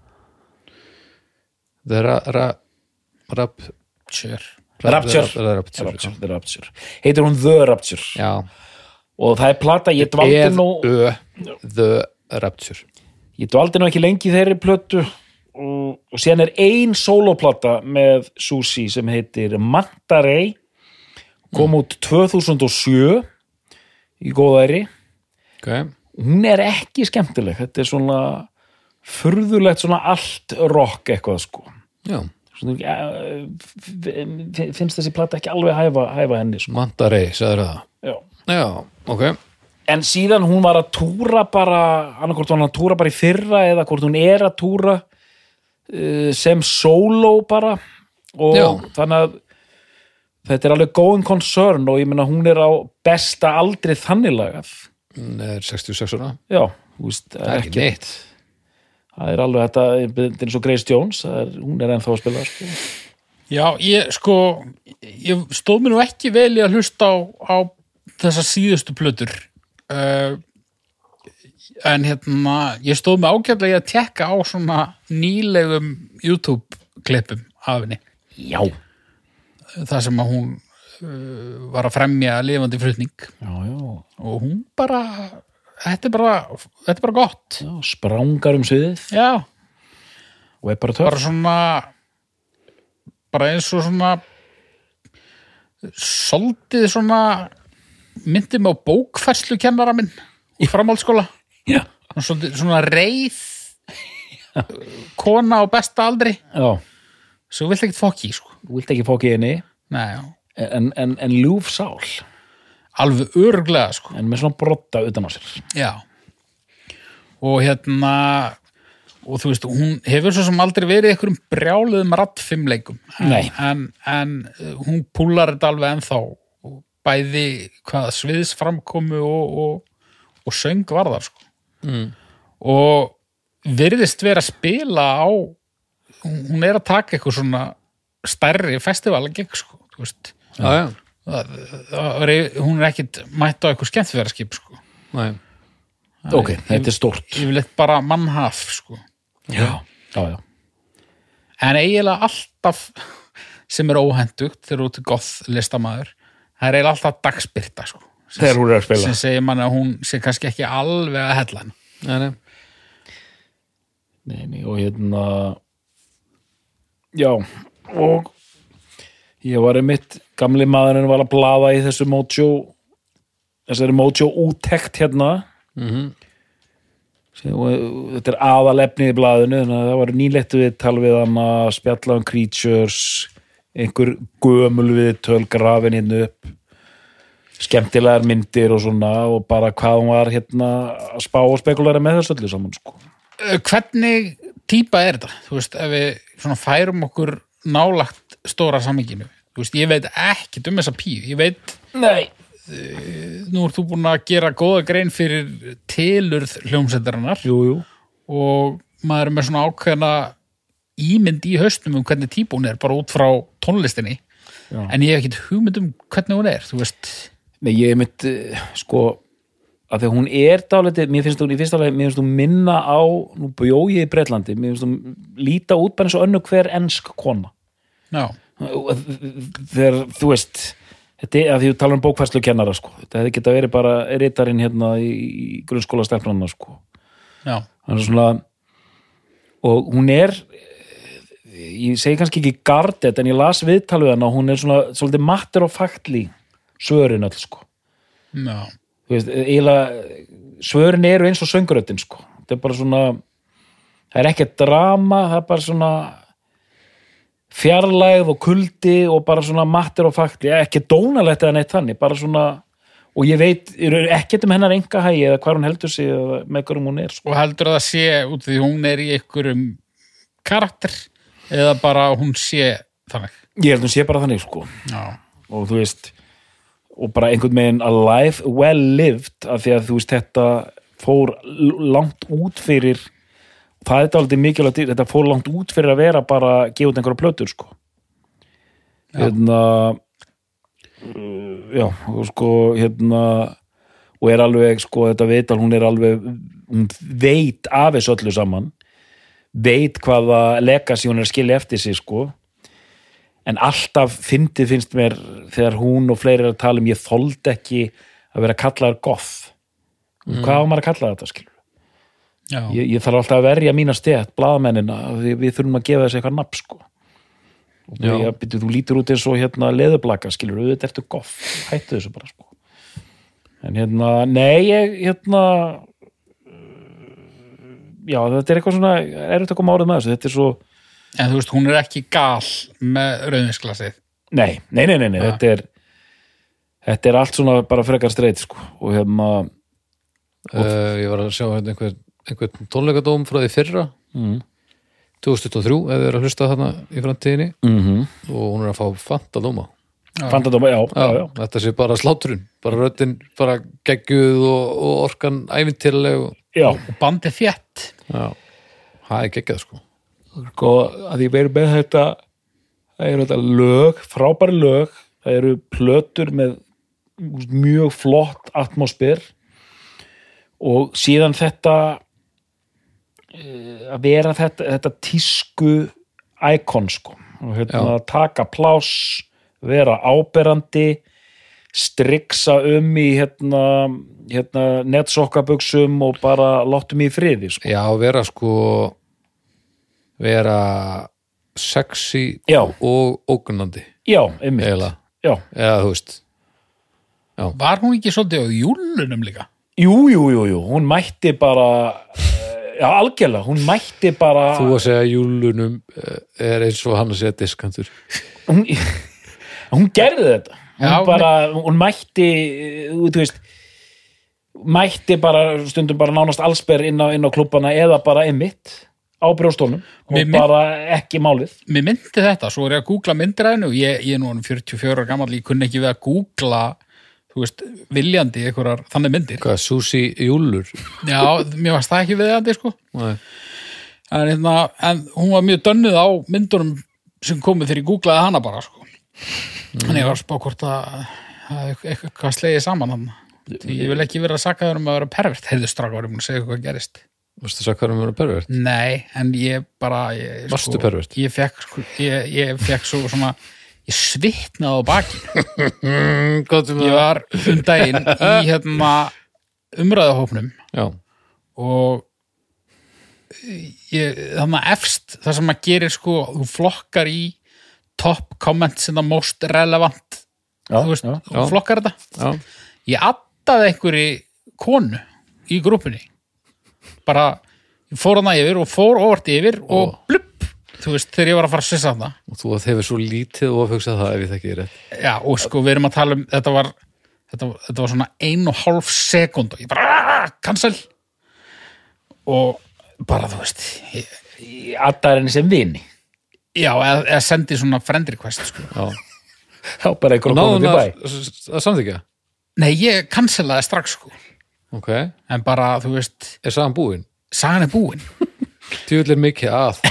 The ra, ra, rap, Tjör. Rapture. ra, rapture. Rapture, The Rapture, heitir hún The Rapture. Já. Og það er plata, ég dvaldi Eð nú Ö The Rapture. ég dvaldi nú ekki lengi í þeirri plötu og, og síðan er ein sólóplata með Susi sem heitir Manta Ray, kom út tvö þúsund og sjö í góðæri. Ok. Hún er ekki skemmtileg, þetta er svona furðulegt svona allt rock eitthvað sko. Já. Svona, ja, finnst þessi plata ekki alveg hæfa, hæfa henni sko. Manta Ray, sagður það. Já. Já, ok. En síðan hún var að túra bara, annarkvort hún að túra bara í fyrra eða hvort hún er að túra uh, sem sóló bara og Já. þannig að þetta er alveg going concern og ég meina hún er á besta aldri þannig lagað. Hún er sextíu og sex ára. Já, þú veist, Það er ekki neitt. Það er alveg þetta, þetta er eins og Grace Jones, það er, hún er ennþá að spila sko. Já, ég sko ég stóð mér nú ekki vel í að hlusta á, á þessar síðustu plötur uh, en hérna ég stóð mér ágæflega í að tekka á svona nýlegum YouTube-klippum af henni. Já. Það sem að hún uh, var að fremja lifandi flutning Já, já, og hún bara þetta er bara, þetta er bara gott. já, sprangar um sviðið Já, og er bara töff. bara svona bara eins og svona soldið svona myndi mig á bókfærslu kennara minn í framhaldsskóla. Já, Svona, svona reið kona á besta aldri já, svo vilt ekkert fokki sko. þú vilt ekki fókið henni Nei, já. en, en, en ljúf sál Alveg öruglega sko. en með svona brotta utan á sér. Já. Og hérna og þú veist, hún hefur svo sem aldrei verið einhverjum brjáluðum raddfimmleikum en, Nei. en, en hún púlar þetta alveg ennþá og bæði hvað sviðsframkomu og, og, og söng varðar sko. Mm. Og virðist vera að spila á hún er að taka eitthvað svona stærri festivalagegg sko, þú veist Já, já. það, það er, hún er ekkit mætt á eitthvað skemmtverðarskip sko. Nei. Ok, þetta er stórt. Yfirleitt bara mannhaf sko. Já, já, já. En eiginlega alltaf sem er óhentugt þegar út goth listamaður það er eiginlega alltaf dagsbirta sko, sem, þegar hún er að spila sem segir manni að hún sé kannski ekki alveg að hella hann. Nei, nei. Nei, nei, og hérna já, og ég var einmitt, gamli maðurinn var að blaða í þessu Mojo þessari Mojo úttekt hérna Mhm. sem, og þetta er aðalefnið í blaðinu, þannig að það var nýlettu viðtal við hann að spjalla um Creatures, einhver gömul viðtöl grafin hérna upp, skemmtilegar myndir og svona, og bara hvað hún var hérna að spá og spekulæra með þessu öllu saman sko. Hvernig típa er þetta? Þú veist, ef við svona færum okkur nálagt stóra samhenginu, þú veist, ég veit ekki um þessa píu, ég veit Nei. nú ert þú búin að gera góða grein fyrir tilurð hljómsveitarinnar Jú, jú. og maður er með svona ákveðna ímynd í haustum um hvernig típa hún er, bara út frá tónlistinni. Já. En ég hef ekkert hugmynd um hvernig hún er, þú veist. Nei, ég mitt, sko, að þegar hún er dálítið, mér finnst hún, í fyrsta lagi, mér finnst hún minna á, nú bjó ég í Bretlandi, mér finnst hún líta út bara eins og önnu hver ensk kona. Já. Þegar, þú veist, þetta er að því þú talar um bókfærslukennara, sko, þetta hefði geta verið bara ritarinn hérna í, í grunnskóla stefnanna, sko. Já. Þannig svona, og hún er, ég segi kannski ekki gardet, en ég las viðtal við hana, hún er svona, svolítið matter of factly, svörin öll, sko. Já. Þú veist, eiginlega, svörin eru eins og sönguröttin, sko. Þetta er bara svona, það er ekkert drama, það er bara svona fjarlægð og kuldi og bara svona matter of factly, ekki dónalegt eða neitt þannig, bara svona, og ég veit, ekkert um hennar enkahægi eða hvað hún heldur sig eða með hverjum hún er, sko. Og heldur að það sé út því hún er í einhverjum karakter eða bara hún sé þannig? Ég held hún sé bara þannig, sko. Já. Og þú veist, og bara einhvern veginn a life well lived, af því að þú veist, þetta fór langt út fyrir, það er aldrei mikilvægt, þetta fór langt út fyrir að vera bara að gefa út einhverja plötur, sko. Hérna, já, og sko, hérna, og er alveg, sko, þetta veital, hún er alveg, hún veit af þessu öllu saman, veit hvaða legacy hún er að skilja eftir sig, sko, en alltaf fyndið finnst mér þegar hún og fleiri er að tala um ég þoldi ekki að vera kallaður goth. Mm. Hvað var maður að kalla þetta, skilur? Já. Ég, ég þarf alltaf að verja mína stétt, blaðamennina, við, við þurfum að gefa þessu eitthvað nafn, sko. Og ég, byrju, þú lítur út eins og hérna leðurblaka, skilur, auðvitað ertu goth, hættu þessu bara, sko. En hérna, nei, ég, hérna, já, þetta er eitthvað svona, er þetta að koma árið með þessu, þetta er svo. En þú veist, hún er ekki gal með rauðvinsglasið. Nei, nei, nei, nei, nei. Þetta er þetta er allt svona bara frekar streit, sko, og hérna uh, ég var að sjá hérna einhver, einhver tónleikadóm frá því fyrra mm. tvö þúsund tuttugu og þrjú, ef þið eru að hlusta þarna í framtíðinni mm-hmm. og hún er að fá fantadóma. Fantadóma, já, já, já. Þetta sé bara sláturinn, bara röddin bara geggjuð og, og orkan ævintýraleg og, já. og bandið þétt. Já, það er geggjað, sko. Sko, að ég verið með þetta það eru þetta lög, frábæri lög það eru plötur með mjög flott atmosfér og síðan þetta að vera þetta, þetta tísku íkon, sko, og hérna Já. taka pláss, vera áberandi, striksa um í hérna, hérna netsokkabuxum og bara láttum í friði, sko. Já, vera sko vera sexy Já. og ógnandi. Já, einmitt. Eða, Já. eða þú veist. Já. Var hún ekki svolítið á júlunum líka? Jú, jú, jú, jú, hún mætti bara já, algjörlega, hún mætti bara Þú að segja júlunum er eins og hann að segja diskantur. hún, hún gerði þetta hún Já, bara, hún mætti þú veist mætti bara stundum bara nánast allsber inn á, inn á klubbana eða bara einmitt á brjóstólnum og Mér mynd- bara ekki málið. Mér myndi þetta, svo er ég að googla myndiræðinu og ég, ég er nú fjörutíu og fjögur ára gamall, ég kunni ekki við að googla þú veist, viljandi einhverjar þannig myndir. Hvað, Susi Júlur? Já, mér varst það ekki viðjandi, sko. Nei. En, hérna, en hún var mjög dönnuð á myndunum sem komið þegar ég googlaði hana bara, sko. Mm. Þannig ég var að spá hvort að að eitthvað slegið saman hann. Því ég vil ekki vera að saka þér um að vera pervert. Heyrðu strákar, ég mun að segja hvað gerist. Varstu að sagða hvað um að vera pervert? Nei, en ég bara ég, Varstu pervert? Ég fekk, sko, ég, ég fekk svo svona ég svitnaði á bakinu. Mm, gott um Ég var um daginn í hérna umræðahópnum Já, og ég, þannig að efst það sem maður gerir sko, þú flokkar í top comments in the most relevant Já, þú veist, já, þú flokkar þetta já, ég addaði einhverju konu í grúpunni bara, ég fór hana yfir og fór óvart yfir og blupp, þú veist, þegar ég var að fara að svissa hana og þú hefur svo lítið og að hugsa það ef ég þekki þér rétt. já, og sko, við erum að tala um þetta var, þetta, þetta var svona ein og hálf sekund og ég bara, cancel og bara, þú veist ég, Í addar henni sem vini. já, eða, eða sendi svona friend request sko. Já, Já, bara einhver að koma náðum til að, bæ. að samþykja. nei, ég cancelaði strax sko. Ok, en bara, þú veist, er sagan búin? sagan er búin Djöfull er mikið að.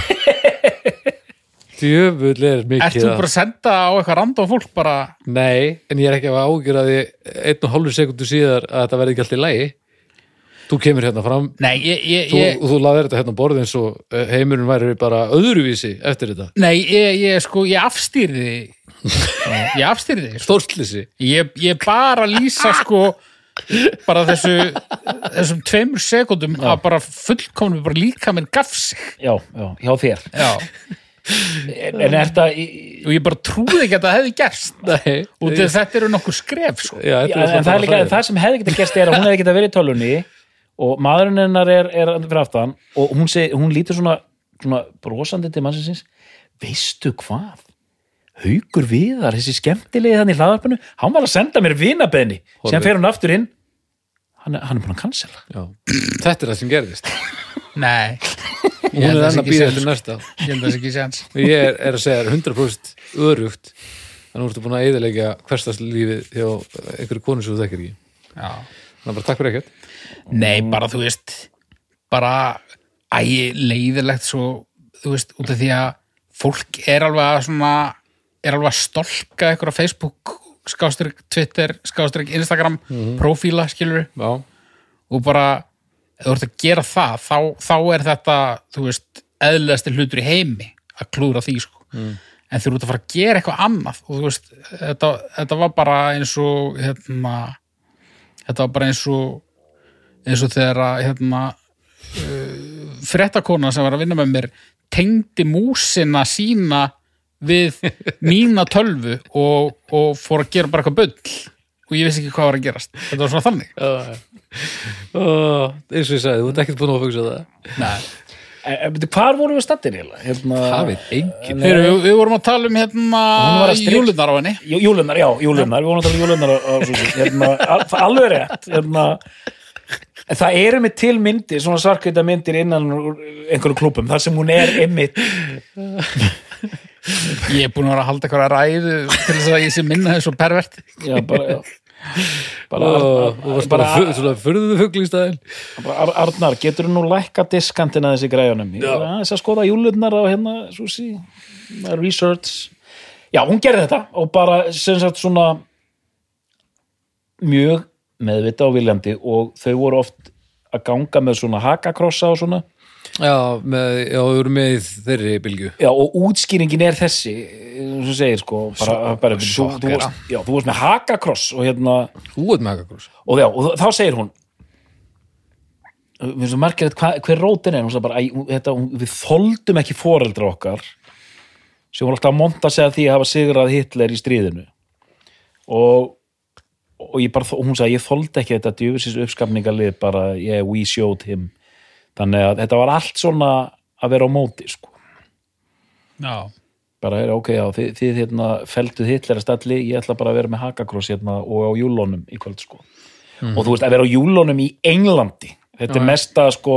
Djöfull er mikið ert þú að. bara að senda á eitthvað random fólk bara, Nei, en ég er ekki að ágjur að því einn og hálfu sekundu síðar að þetta verði ekki allt í lagi. Þú kemur hérna fram, nei, ég, ég, þú, ég þú laðir þetta hérna á borð eins og eh, heimurinn væri bara öðruvísi eftir þetta. nei, ég, ég sko, ég afstýrði ég afstýrði sko. Stórstlýsi. ég, ég bara lýsa sko bara þessu þessum tveimur sekundum að bara fullkomnum bara líka minn gaf sig Já, já, hjá þér. já, En, en er þetta, í- og ég bara trúði ekki að það hefði gerst Nei. og þetta eru nokkur skref sko. Já, Já, þetta en það er líka, hræðilegt. það sem hefði getað gerst er að hún hefði getað verið í tölunni og maðurinn hennar er, er fyrir aftan og hún, seg, hún lítur svona, svona brosandi til mannsins, veistu hvað? Haukur Viðar, þessi skemmtilegi þannig í hlaðarpinu, hann var að senda mér vinabeðni, sem fer hún aftur inn, hann er, hann er búin að cancela. Já. Þetta er það sem gerðist. nei, Hún er enn að býða eftir næsta. ég held að það sé ekki séns Ég er, er að segja þér hundrað prósent örugt. Þannig að þú ert búin að eyðileggja hversdagslífið hjá einhverju konu sem þú þekkir ekki. já. Þannig að bara takk fyrir ekkert. nei, bara þú veist bara ægi leiðilegt svo, þú veist, út af því að fólk er alveg að svona er alveg að stolka eitthvað á Facebook skástrík Twitter, skástrík Instagram prófíla, skilur Já. og bara, ef þú ert að gera það þá, þá er þetta, þú veist eðlilegasti hlutur í heimi að klúðra því, sko mm. en þú ert að fara að gera eitthvað annað og þú veist, þetta, þetta var bara eins og hérna, þetta var bara eins og eins og þegar að hérna, uh, fréttakona sem var að vinna með mér tengdi músina sína við mína tölvu og, og fór að gera bara eitthvað bull og ég vissi ekki hvað var að gerast. Þetta var svona þannig. Ó, eins og ég sagði, þú ert ekkert búin að hugsa það. Nei. En, en hvar vorum við stattir hérna? Hérna, Það veit enginn. Heyrðu, við, við vorum að tala um hérna Hún var að strik- júlunar á henni. Jú- Júlunar, já, júlunar, við vorum að tala um júlunar á, á, hérna, al- alveg rétt hérna, en það eru með til myndir, svona svarkvita myndir innan úr einhverjum klúbum, þar sem hún er einmitt, Ég er búin að vera að halda eitthvað ræðu til þess að ég sé minna þessu pervert. já, bara, já bara, Ó, Ar- þú varst bara, bara fu- svona furðuðu fugl í staðinn. bara Ar- Arnar, getur þú nú lækka diskantina þessi græjunum? Já, þess að skoða júlunar á hérna, svo sí research, já, hún gerði þetta og bara, sem sagt, svona mjög meðvita og viljandi og þau voru oft að ganga með svona hakakrossa og svona. Já, með, já, við erum með í þeirri bylgju. Já, og útskýringin er þessi, sem segir, sko, bara, bara þú, þú, varst, já, þú varst með hakakross og hérna, Þú ert með akakrús. og já, og þá segir hún við sem margir hva, hver rótin er, hún sagði bara, æ, þetta, hún, við þoldum ekki foreldra okkar sem voru alltaf að monta sig að því að hafa sigrað Hitler í stríðinu og og ég bara, og hún sagði, ég þoldi ekki þetta djöfisins uppskapningarlið, bara, yeah, we showed him, þannig að þetta var allt svona að vera á móti, sko Já. bara er ok, já, þið, þið hérna felduð Hitler að stalli, ég ætla bara að vera með hakakross hérna og á júlónum í kvöld, sko mm. og þú veist, að vera á júlónum í Englandi, þetta Já, er mesta, sko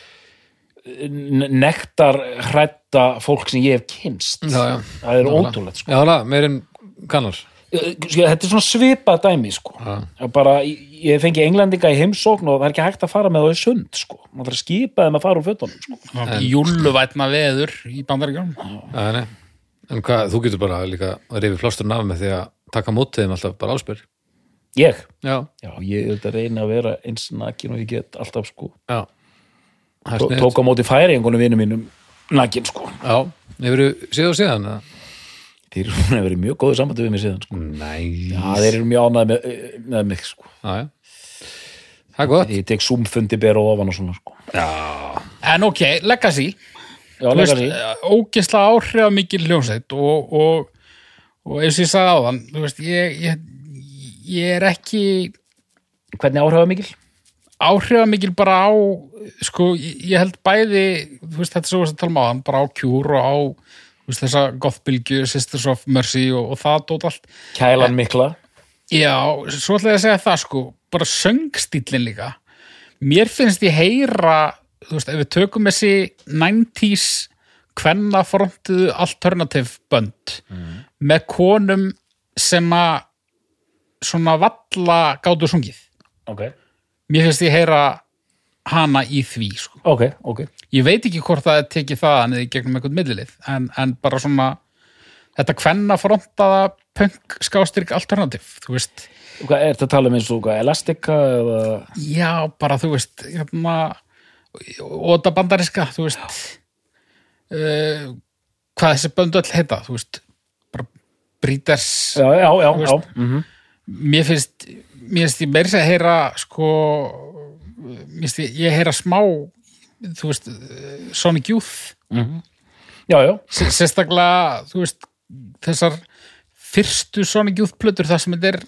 nektar hrætta fólk sem ég hef kynst, Já, já. það er Já, ótrúlegt, sko Já, það, meirinn kannar. þetta er svona svipað dæmi, sko Já. bara, ég fengi englendinga í heimsókn og það er ekki hægt að fara með það í sund, sko maður þarf að skipa þeim að fara úr fötunum, sko Júluvætna veður í Bandaríkjunum. Já, nei. En hvað, þú getur bara líka að rifið plásturinn af með því að taka mótið þeim alltaf bara allsbyr. ég, Já. já, ég er að reyna að vera eins nakin og ég get alltaf, sko Já. Það er Tó- sniðugt. tók á móti færingunum vinum mínum nakin, sko Já. Hefurðu séð og séðan? eða? þeir eru búin að vera mjög góðu sambandi við mig síðan sko. Næs. Já, þeir eru mjög ánægð með, með mig sko. Já, já. Það er gott. Ég tek Zoom-fundi ber og ofan og svona sko. Já. En ok, Legacy Já, þú veist, legacy. ógeðslega áhrifamikil hljómsveit og, og, og eins og ég sagði áðan þú veist, ég, ég, ég er ekki Hvernig áhrifa mikil? áhrifamikil bara á sko, ég ég held bæði þú veist, þetta er svo að tala um áðan, bara á Cure og á þú veist, þessa gothbylgju, Sisters of Mercy og, og það dót allt Kælan mikla. Já, svo ætla ég að segja það sko, bara söngstíllinn líka. Mér finnst ég heyra, þú veist, ef við tökum þessi níutíu kvenna frontuðu alternative bönd mm. með konum sem að svona valla gátu sungið. Ok. Mér finnst ég heyra hana í því sko. Ok, ok. Ég veit ekki hvort það er tekið það niður gegnum einhvern millilið, en, en bara svona þetta kvenna frontaða punk skástrík alternativ, þú veist. Hvað er þetta að tala um eins og hvað, Elastica eða? Já, bara þú veist, hérna, og þetta bandariska, þú veist, uh, hvað þessi böndu öll heita, þú veist, bara Breeders. Já, já, já, þú já. veist, Mm -hmm. Mér finnst, mér finnst ég meira að heyra, sko, mér finnst ég, ég heyra smá, þú veist, Sonic Youth. Mm -hmm. Já, já. Sérstaklega, þú veist, þessar fyrstu Sonic Youth plötur þar sem þetta er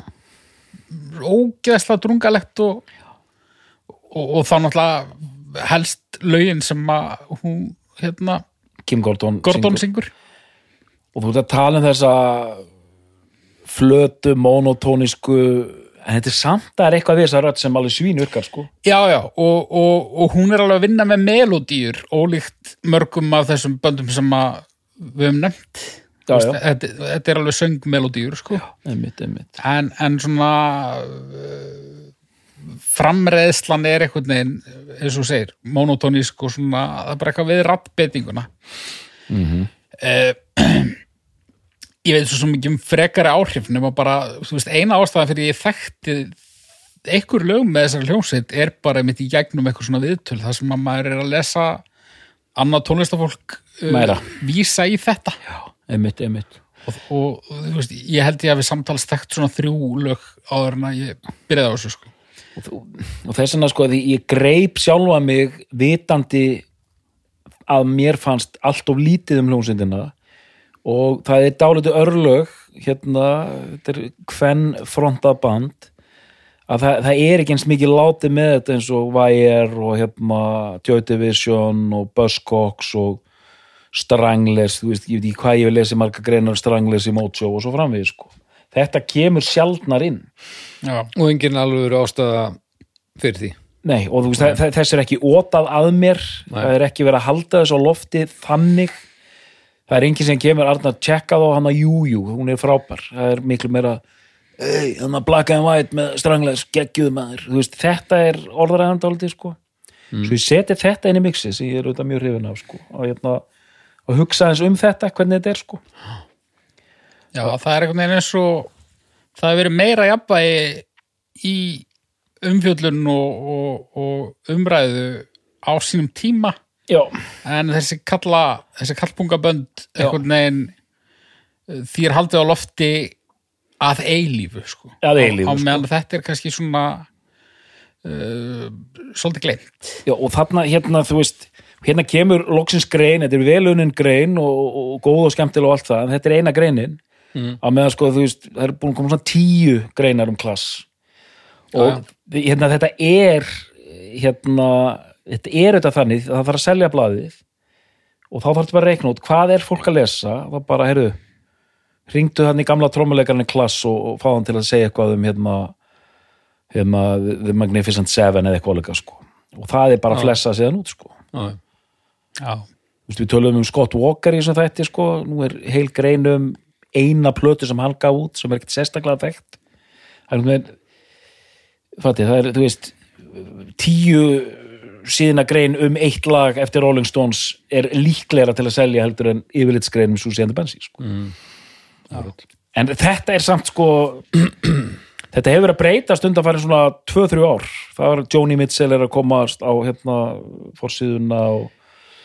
ógeðslega drungalegt og, og, og þá náttúrulega helst lögin sem að hún, hérna, Kim Gordon, Gordon syngur. syngur. Og þú ert að tala um þessa flötu, monotónisku, en þetta er samt að er eitthvað við þessa rödd sem alveg svínvirkar, sko. Já, já, og, og, og hún er alveg að vinna með melodíur, ólíkt mörgum af þessum böndum sem að við höfum nefnt. Já, Vist, já. þetta, þetta er alveg söngmelodíur, sko. Já, einmitt, einmitt. En, en svona uh, framreiðslan er einhvern veginn, eins og þú segir, monotónísk og svona, það er bara eitthvað við raddbeitinguna. Mm -hmm. uh, Ég veit svo svo mikið um frekari áhrif nema bara, þú veist, eina ástæðan fyrir ég þekkti einhver lög með þessari hljómsveit er bara mitt í gegnum eitthvað svona viðtöl, þar sem að maður er að lesa annað tónlistafólk uh, vísa í þetta. Já, einmitt, einmitt. Og, og, og þú veist, ég held ég að við samtals þekkt svona þrjú lög áður en að ég byrjaði á þessu, sko. Og, þú, og þess vegna, sko, því ég greip sjálfa mig vitandi að mér fannst allt of lítið um hljómsveitina og það er dálítið örlög hérna, þetta er kvenfrontað band að það, það er ekki eins mikið látið með þetta eins og Wire og hérna Joy Division og Buzzcocks og Stranglers, þú veist, ég veit ekki hvað ég vil lesa marga greinar Stranglers í Mojo og svo framvegis, sko. Þetta kemur sjaldnar inn. Já. Og engin alveg ástæða fyrir því. Nei, og þú veist, Nei. þess er ekki ótað að mér, Nei. það er ekki verið að halda þess á lofti þannig. Það er enginn sem kemur Arna tjekkað á hana Jújú, hún er frábær. Það er miklu meira hey, þannig að Black and White með Stranglers geggjuð maður. Þú veist, þetta er orðræðan dálítið, sko. Mm. Svo ég seti þetta inn í mixi sem ég er auðvitað mjög hrifin af, sko. Og hérna, og hugsa eins um þetta, hvernig þetta er, sko. Já, það er einhvern veginn eins og það hefur verið meira jafnvægi í umfjöllun og, og, og umræðu á sínum tíma. Já. En þessi kalla, þessi kallpungabönd einhvern veginn því er haldið á lofti að eilífu, sko. Að eilífu, á, á meðan sko. þetta er kannski svona uh, svolítið gleymt. Já, og þarna, hérna, þú veist, hérna kemur loksins grein, þetta er velunin grein og, og, og góð og skemmtilega og allt það, en þetta er eina greinin, mm. á meðan, sko, þú veist, það er búin að koma svona tíu greinar um klass. Og Já, hérna, þetta er, hérna, þetta er þetta þannig, það þarf að selja blaðið og þá þarf þetta bara að reikna út, hvað er fólk að lesa? Það bara, heyrðu, hringdu hann í gamla trommuleikarinn klass og, og fá hann til að segja eitthvað um, hérna, hérna, The Magnificent Seven eða eitthvað líka, sko. Og það er bara að flessa síðan út, sko. Já. já, Þú veist, við tölum um Scott Walker í þessum þætti, sko, nú er heil grein um eina plötu sem hann gaf út sem er ekkert sérstaklega þekkt. Það er með, fatið, það er, þú veist, tíu síðna grein um eitt lag eftir Rolling Stones er líklegra til að selja heldur en yfirlitsgrein um Susie and the Banshees, sko. Mm. En þetta er samt, sko, þetta hefur verið að breytast undanfarið svona tvö til þrjú ár. Það var Joni Mitchell er að komast á, hérna, forsíðuna og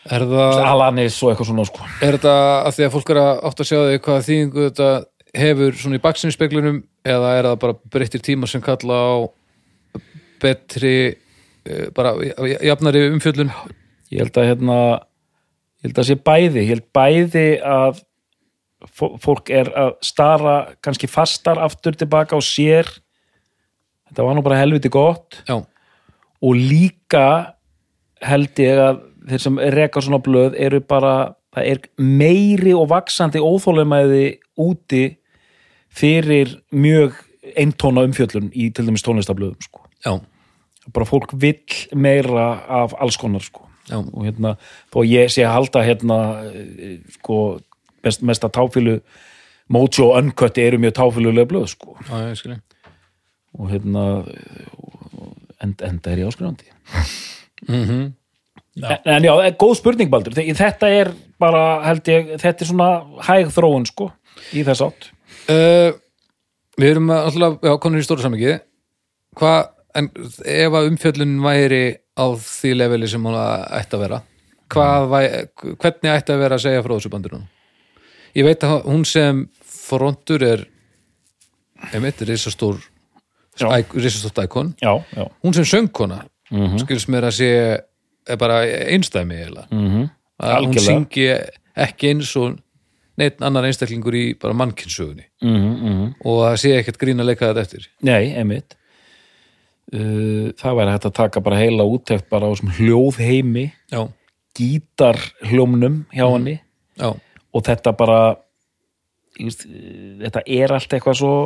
Er það, Alanis og eitthvað svona sko. er þetta að því að fólk er að átt að sjá því hvað þýðingu þetta hefur svona í baksinnspeglunum eða er það bara breyttir tímar sem kalla á betri bara jafnari umfjöllun? Ég held að hérna ég held að sé bæði, ég held bæði að fólk er að stara kannski fastar aftur tilbaka og sér þetta var nú bara helviti gott. Já. Og líka held ég að þeir sem reka svona blöð eru bara, það er meiri og vaxandi óþolinmæði úti fyrir mjög eintóna umfjöllun í til dæmis tónlistarblöðum sko. Já. Bara fólk vill meira af alls konar sko. Já. Og hérna, þó ég sé að halda hérna sko, mest, mesta táfílu Mojo og Uncut eru mjög táfílulega blöð sko. Já, ég skilji. Og hérna enda, enda er ég áskrifandi. Mhm. En, en já, góð spurning Baldur, þetta er bara held ég, þetta er svona hæg þróun sko, í þess átt uh, Við erum alltaf, já, konur í stóra samhengi hvað, en ef að umfjöllun væri á því leveli sem hún ætti að vera hvað væri, hvernig ætti að vera að segja frá þessu bandinu? Ég veit að hún sem frontur er einmitt, risastór risastórt íkon, já, já. Hún sem söngkona Mm-hmm. skils mér að sé er bara einstæmi eiginlega Mm-hmm. að hún syngi ekki eins og neitt annar einstaklingur í bara mannkynssögunni Mm-hmm, mm-hmm. og það sé ekkert grín að leika þetta eftir. Nei, einmitt uh, það væri hægt að taka bara heila úttekt bara á þessum hljóðheimi Já, gítarhljómnum hjá henni já, og þetta bara ég veist, þetta er allt eitthvað svo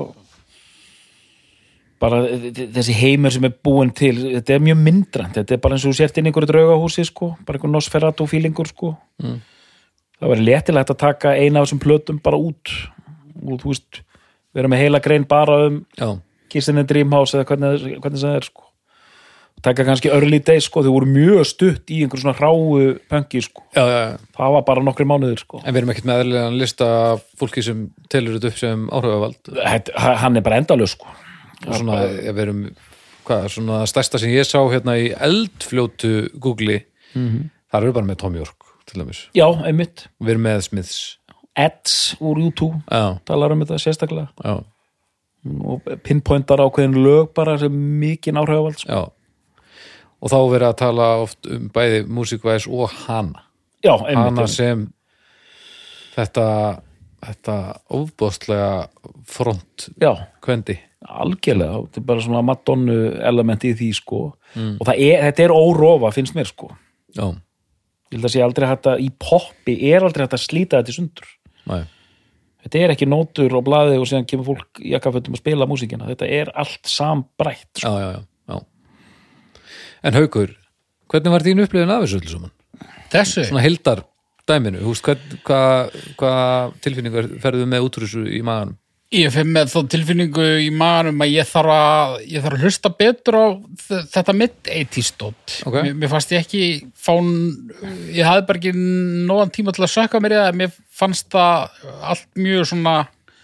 bara þessi heimur sem er búin til þetta er mjög myndrant, þetta er bara eins og þú sért inn í einhverju draugahúsi sko, bara einhver Nosferatu fílingur sko mm. það væri léttilegt að taka eina af þessum plötum bara út og þú veist, vera með heila grein bara um já, Kissin and Dreamhouse eða hvernig, hvernig það er sko og taka kannski early days sko, þau voru mjög stutt í einhverju svona hráu punki sko, já, já, já. það var bara nokkri mánuðir sko En við erum ekkert með eðlilegan lista af fólki sem telur þetta upp sem áhrifavald. Þetta, hann er bara endalaus sko Svona, við erum, hvað, svona stærsta sem ég sá hérna í eldfljótu Google, mm-hmm. þar eru bara með Tom York, til dæmis. Já, einmitt Við erum með Smiths. Eds úr YouTube, Já, talar um þetta sérstaklega já, og pinpointar ákveðin lög bara sem mikið áhrifavald sko. já. Og þá verið að tala oft um bæði músíkvæðis og hana. Já, einmitt Hana einmitt. sem þetta, þetta ofbóðslega front Já, kvendi. algjörlega, þetta er bara svona Madonnu element í því sko Mm. og það er, þetta er órofa finnst mér sko Já, ég held að sé aldrei hægt að, í poppi er aldrei hægt að slíta þetta í sundur næ. þetta er ekki nótur og blaði og síðan kemur fólk í jakkafötum að spila músíkina, þetta er allt sambrætt sko. Já, já, já, já. En Haukur, hvernig var þín upplifun af þessu öllu saman? Þessu? Svona heildar dæminu, húst, hvað hva, hva tilfinningar ferðu með út úr þessu í maganum? Ég finn með þá tilfinningu í maganum að ég þarf að, ég þarf að hlusta betur á þetta mid-eighties dót. Okay. Mér, mér fannst ég ekki fán, ég hafði bara ekki nógan tíma til að sökka mér í það, mér fannst það allt mjög svona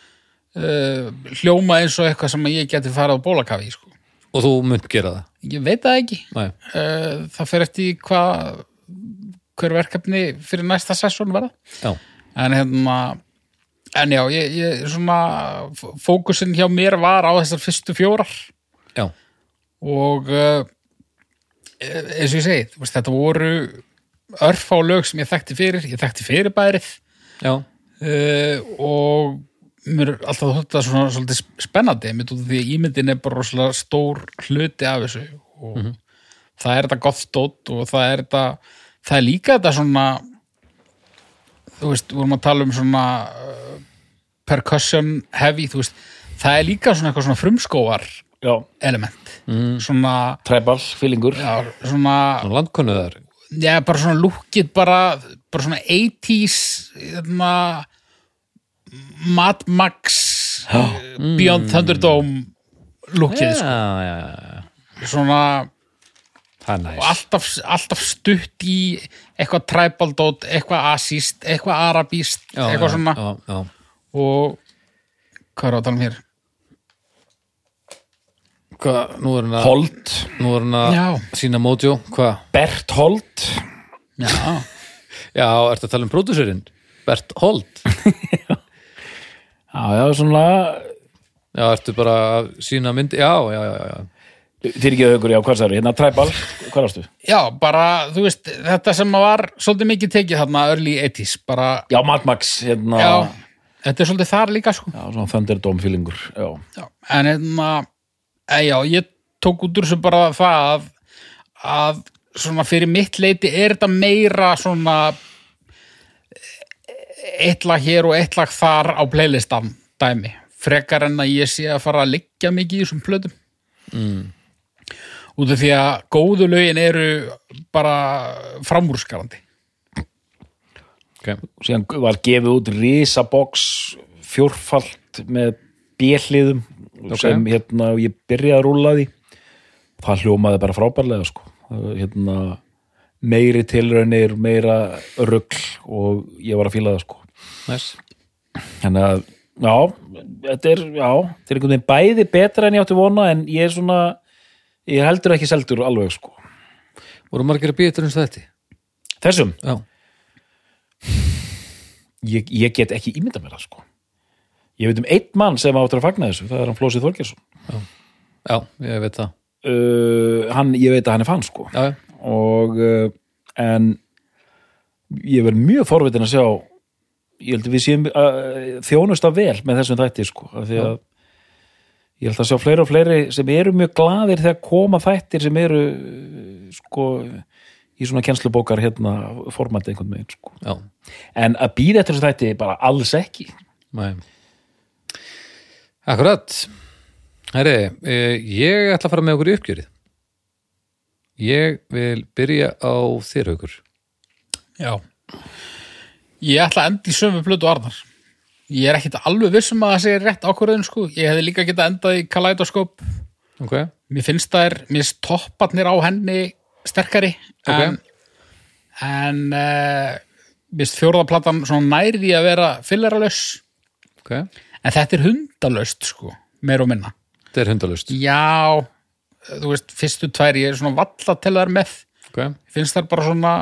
uh, hljóma eins og eitthvað sem ég geti farið á bólakafi í, sko. Og þú munt gera það? Ég veit það ekki. Nei. Uh, það fer eftir hvað hver verkefni fyrir næsta sessun verða. Já. En hérna En já, ég, ég svona fókusinn hjá mér var á þessar fyrstu fjórar. Já. Og uh, eins og ég segi, veist, þetta voru örfá lög sem ég þekkti fyrir, ég þekkti fyrirbærið. Já. Uh, og mér er alltaf þetta svona svolítið spennandi, mér tótt því að ímyndin er bara rosalega stór hluti af þessu og mm-hmm. það er þetta gott dót og það er þetta, það er líka þetta svona, þú veist, vorum að tala um svona uh, percussion heavy, þú veist, það er líka svona eitthvað svona frumskóar Já. element, Mm. svona Tribal feelingur já, svona, Svona landkonnuðar. já, bara svona lukkið bara, bara svona eighties þarna Mad Max mm. Beyond Thunderdome lukkið, sko. Já, já, já. Svona Það er næs. og alltaf, alltaf stutt í eitthvað tribal dot, eitthvað asíst, eitthvað arabíst, Já, eitthvað já, svona Já, já. og hvað er að tala um hér? Hvað, nú er hann að... Holt, Nú er hann að Já. sína Mojo, hvað? Bert Holt Já, Já, ertu að tala um pródúserinn? Bert Holt? Já, já, svona Já, ertu bara að sína myndi? Já, já, já, já. Fyrir ekki aukur, já, hvað sagði, hérna Træbal, hvað varstu? Já, bara, þú veist, þetta sem var svolítið mikið tekið þarna early eighties, bara, Já, Mad Max, hérna já, þetta er svolítið þar líka, sko. Já, svona Thunderdome-feelingur, já. Já, en hérna, e, já, ég tók út úr þessu bara það að, að svona fyrir mitt leiti er þetta meira svona eitt lag hér og eitt lag þar á playlistam dæmi, frekar en að ég sé að fara að liggja mikið í þessum plötum. Mm. Út af því að góðu lögin eru bara framúrskarandi. Okay. Síðan var gefið út risabox fjórfalt með bjelliðum Okay. sem hérna ég byrjaði að rúlla því. Það hljómaði bara frábærlega sko. Hérna meiri tilraunir, meira rugl og ég var að fíla það sko. Nice. Þannig að já, þetta er, já, þetta er einhvern veginn bæði betra en ég átti vona en ég er svona, ég er heldur ekki seldur alveg sko. Voru margir að býja þetta eins og þetta? Þessum? Já. Ég, ég get ekki ímyndað mér það sko. Ég veit um einn mann sem áttur að fagna þessu, það er hann Flósi Þorgeirsson. Já, já ég veit það. Uh, hann, ég veit að hann er fann sko. Já, já. Og, uh, en ég verð mjög forvitin að sjá, ég held að við séum uh, þjónusta vel með þessum þætti sko, af því að ég held að sjá fleiri og fleiri sem eru mjög glaðir þegar koma þættir sem eru sko í svona kennslubókar hérna formati einhvern veginn sko. Já. En að býða eftir þessu þætti bara alls ekki. Nei. Akkurat. Herri, ég ætla að fara með okkur í uppgjörið. Ég vil byrja á þér, Haukur. Já. Ég ætla að enda í sömu plötu Arnar. Ég er ekkit alveg vissum að það sé rétt ákvörðun sko. Ég hefði líka getað endað í Kaleidoskop. Ok. Mér finnst það er, mér finnst topparnir á henni sterkari. Ok. En, en uh, mér finnst fjórðaplatan svona nærði að vera filleralaus. Ok. En þetta er hundalaust sko, meir og minna. Þetta er hundalaust. Já, þú veist, fyrstu tvær, ég er svona valla til þar með. Ok. Finnst það bara svona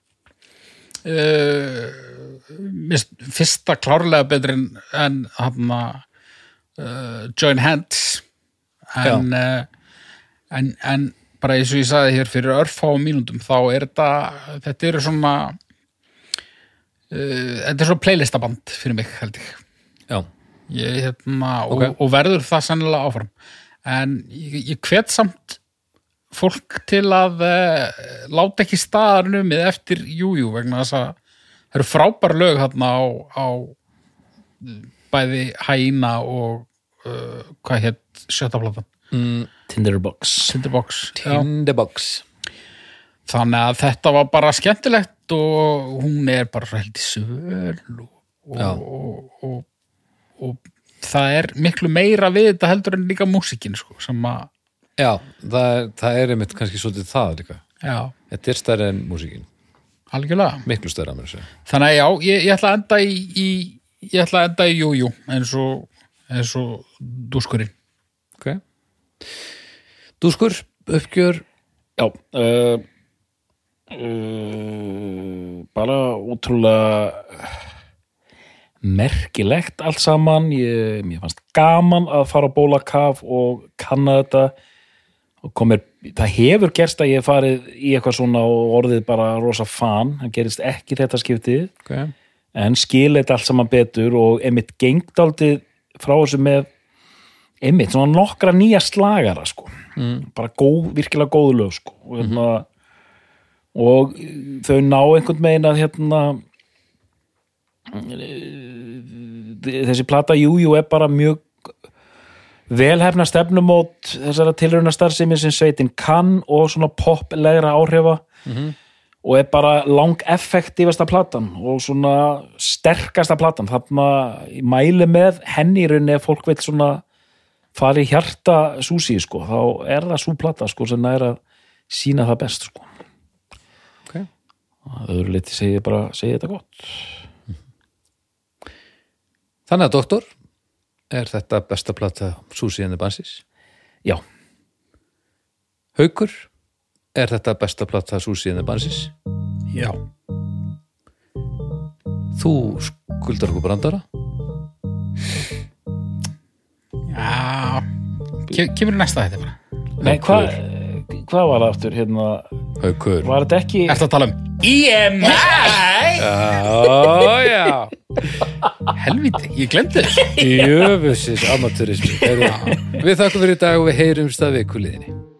uh, mist, fyrsta klárlega betri en, en hann uh, Join Hands en, uh, en en bara eins og ég sagði hér fyrir örfáum mínútum þá er þetta þetta eru svona uh, þetta er svona playlistaband fyrir mig held ég. Já. Ég, hérna, Ok. og, og verður það sennilega áfram en ég, ég hvet samt fólk til að uh, láta ekki staðar numið eftir jújú vegna þess að það eru frábær lög hérna á, á bæði Hæna og uh, hvað hétt sjötta platan Mm, Tinderbox. Tinderbox Já. Tinderbox. Þannig að þetta var bara skemmtilegt og hún er bara svo heldur svöl og, Já. og, og, og, og það er miklu meira við þetta heldur en líka músíkin sko, sem að Já, það er, það er einmitt kannski svolítið það líka. já, Þetta er stærri en músíkin. algjörlega Miklu stærri að mér að segja. þannig að já, ég, ég ætla að enda í, í ég ætla að enda í jújú eins og, eins og dúskurinn Ok. Dúskur, uppgjör. Já, uh, uh, bara útrúlega merkilegt allt saman. Ég, mér fannst gaman að fara á bólakaf og kanna þetta og komir, það hefur gerst að ég hef farið í eitthvað svona og orðið bara rosa fan, það gerist ekki þetta skiptið, Ok. en skil þetta allt saman betur og einmitt gengdaldið frá þessu með einmitt svona nokkra nýja slagara sko, mm. bara góð, virkilega góð lög sko og, hérna, og þau ná einhvern veginn að hérna þessi plata Jújú er bara mjög velhefna stefnumót þessara tilraunastarfsemi sem sveitin kann og svona poplegra áhrifa Mhm. og er bara lang effektífasta platan og svona sterkasta platan, þarna ég mæli með henni í rauninni ef fólk vil svona fara í hjarta súsi sko, þá er það sú plata sko sem er að sína það best sko. Ok. Að öðru leyti segi ég bara, segi þetta gott. Þannig að doktor, er þetta besta plata Susi and the Banshees? Já. Haukur, er þetta besta plata Susi and the Banshees? já, Þú skuldar okkur brandara. Já, Kem, kemur næsta þetta bara. Nei, hvað hva var það aftur hérna? Haukur. Var þetta ekki Ertu að tala um E M I? Já, já. Helvíti, ég glemdi þess. Jöfusins amateurismi. Við þakkum fyrir í dag og við heyrumst að vikuliðinni.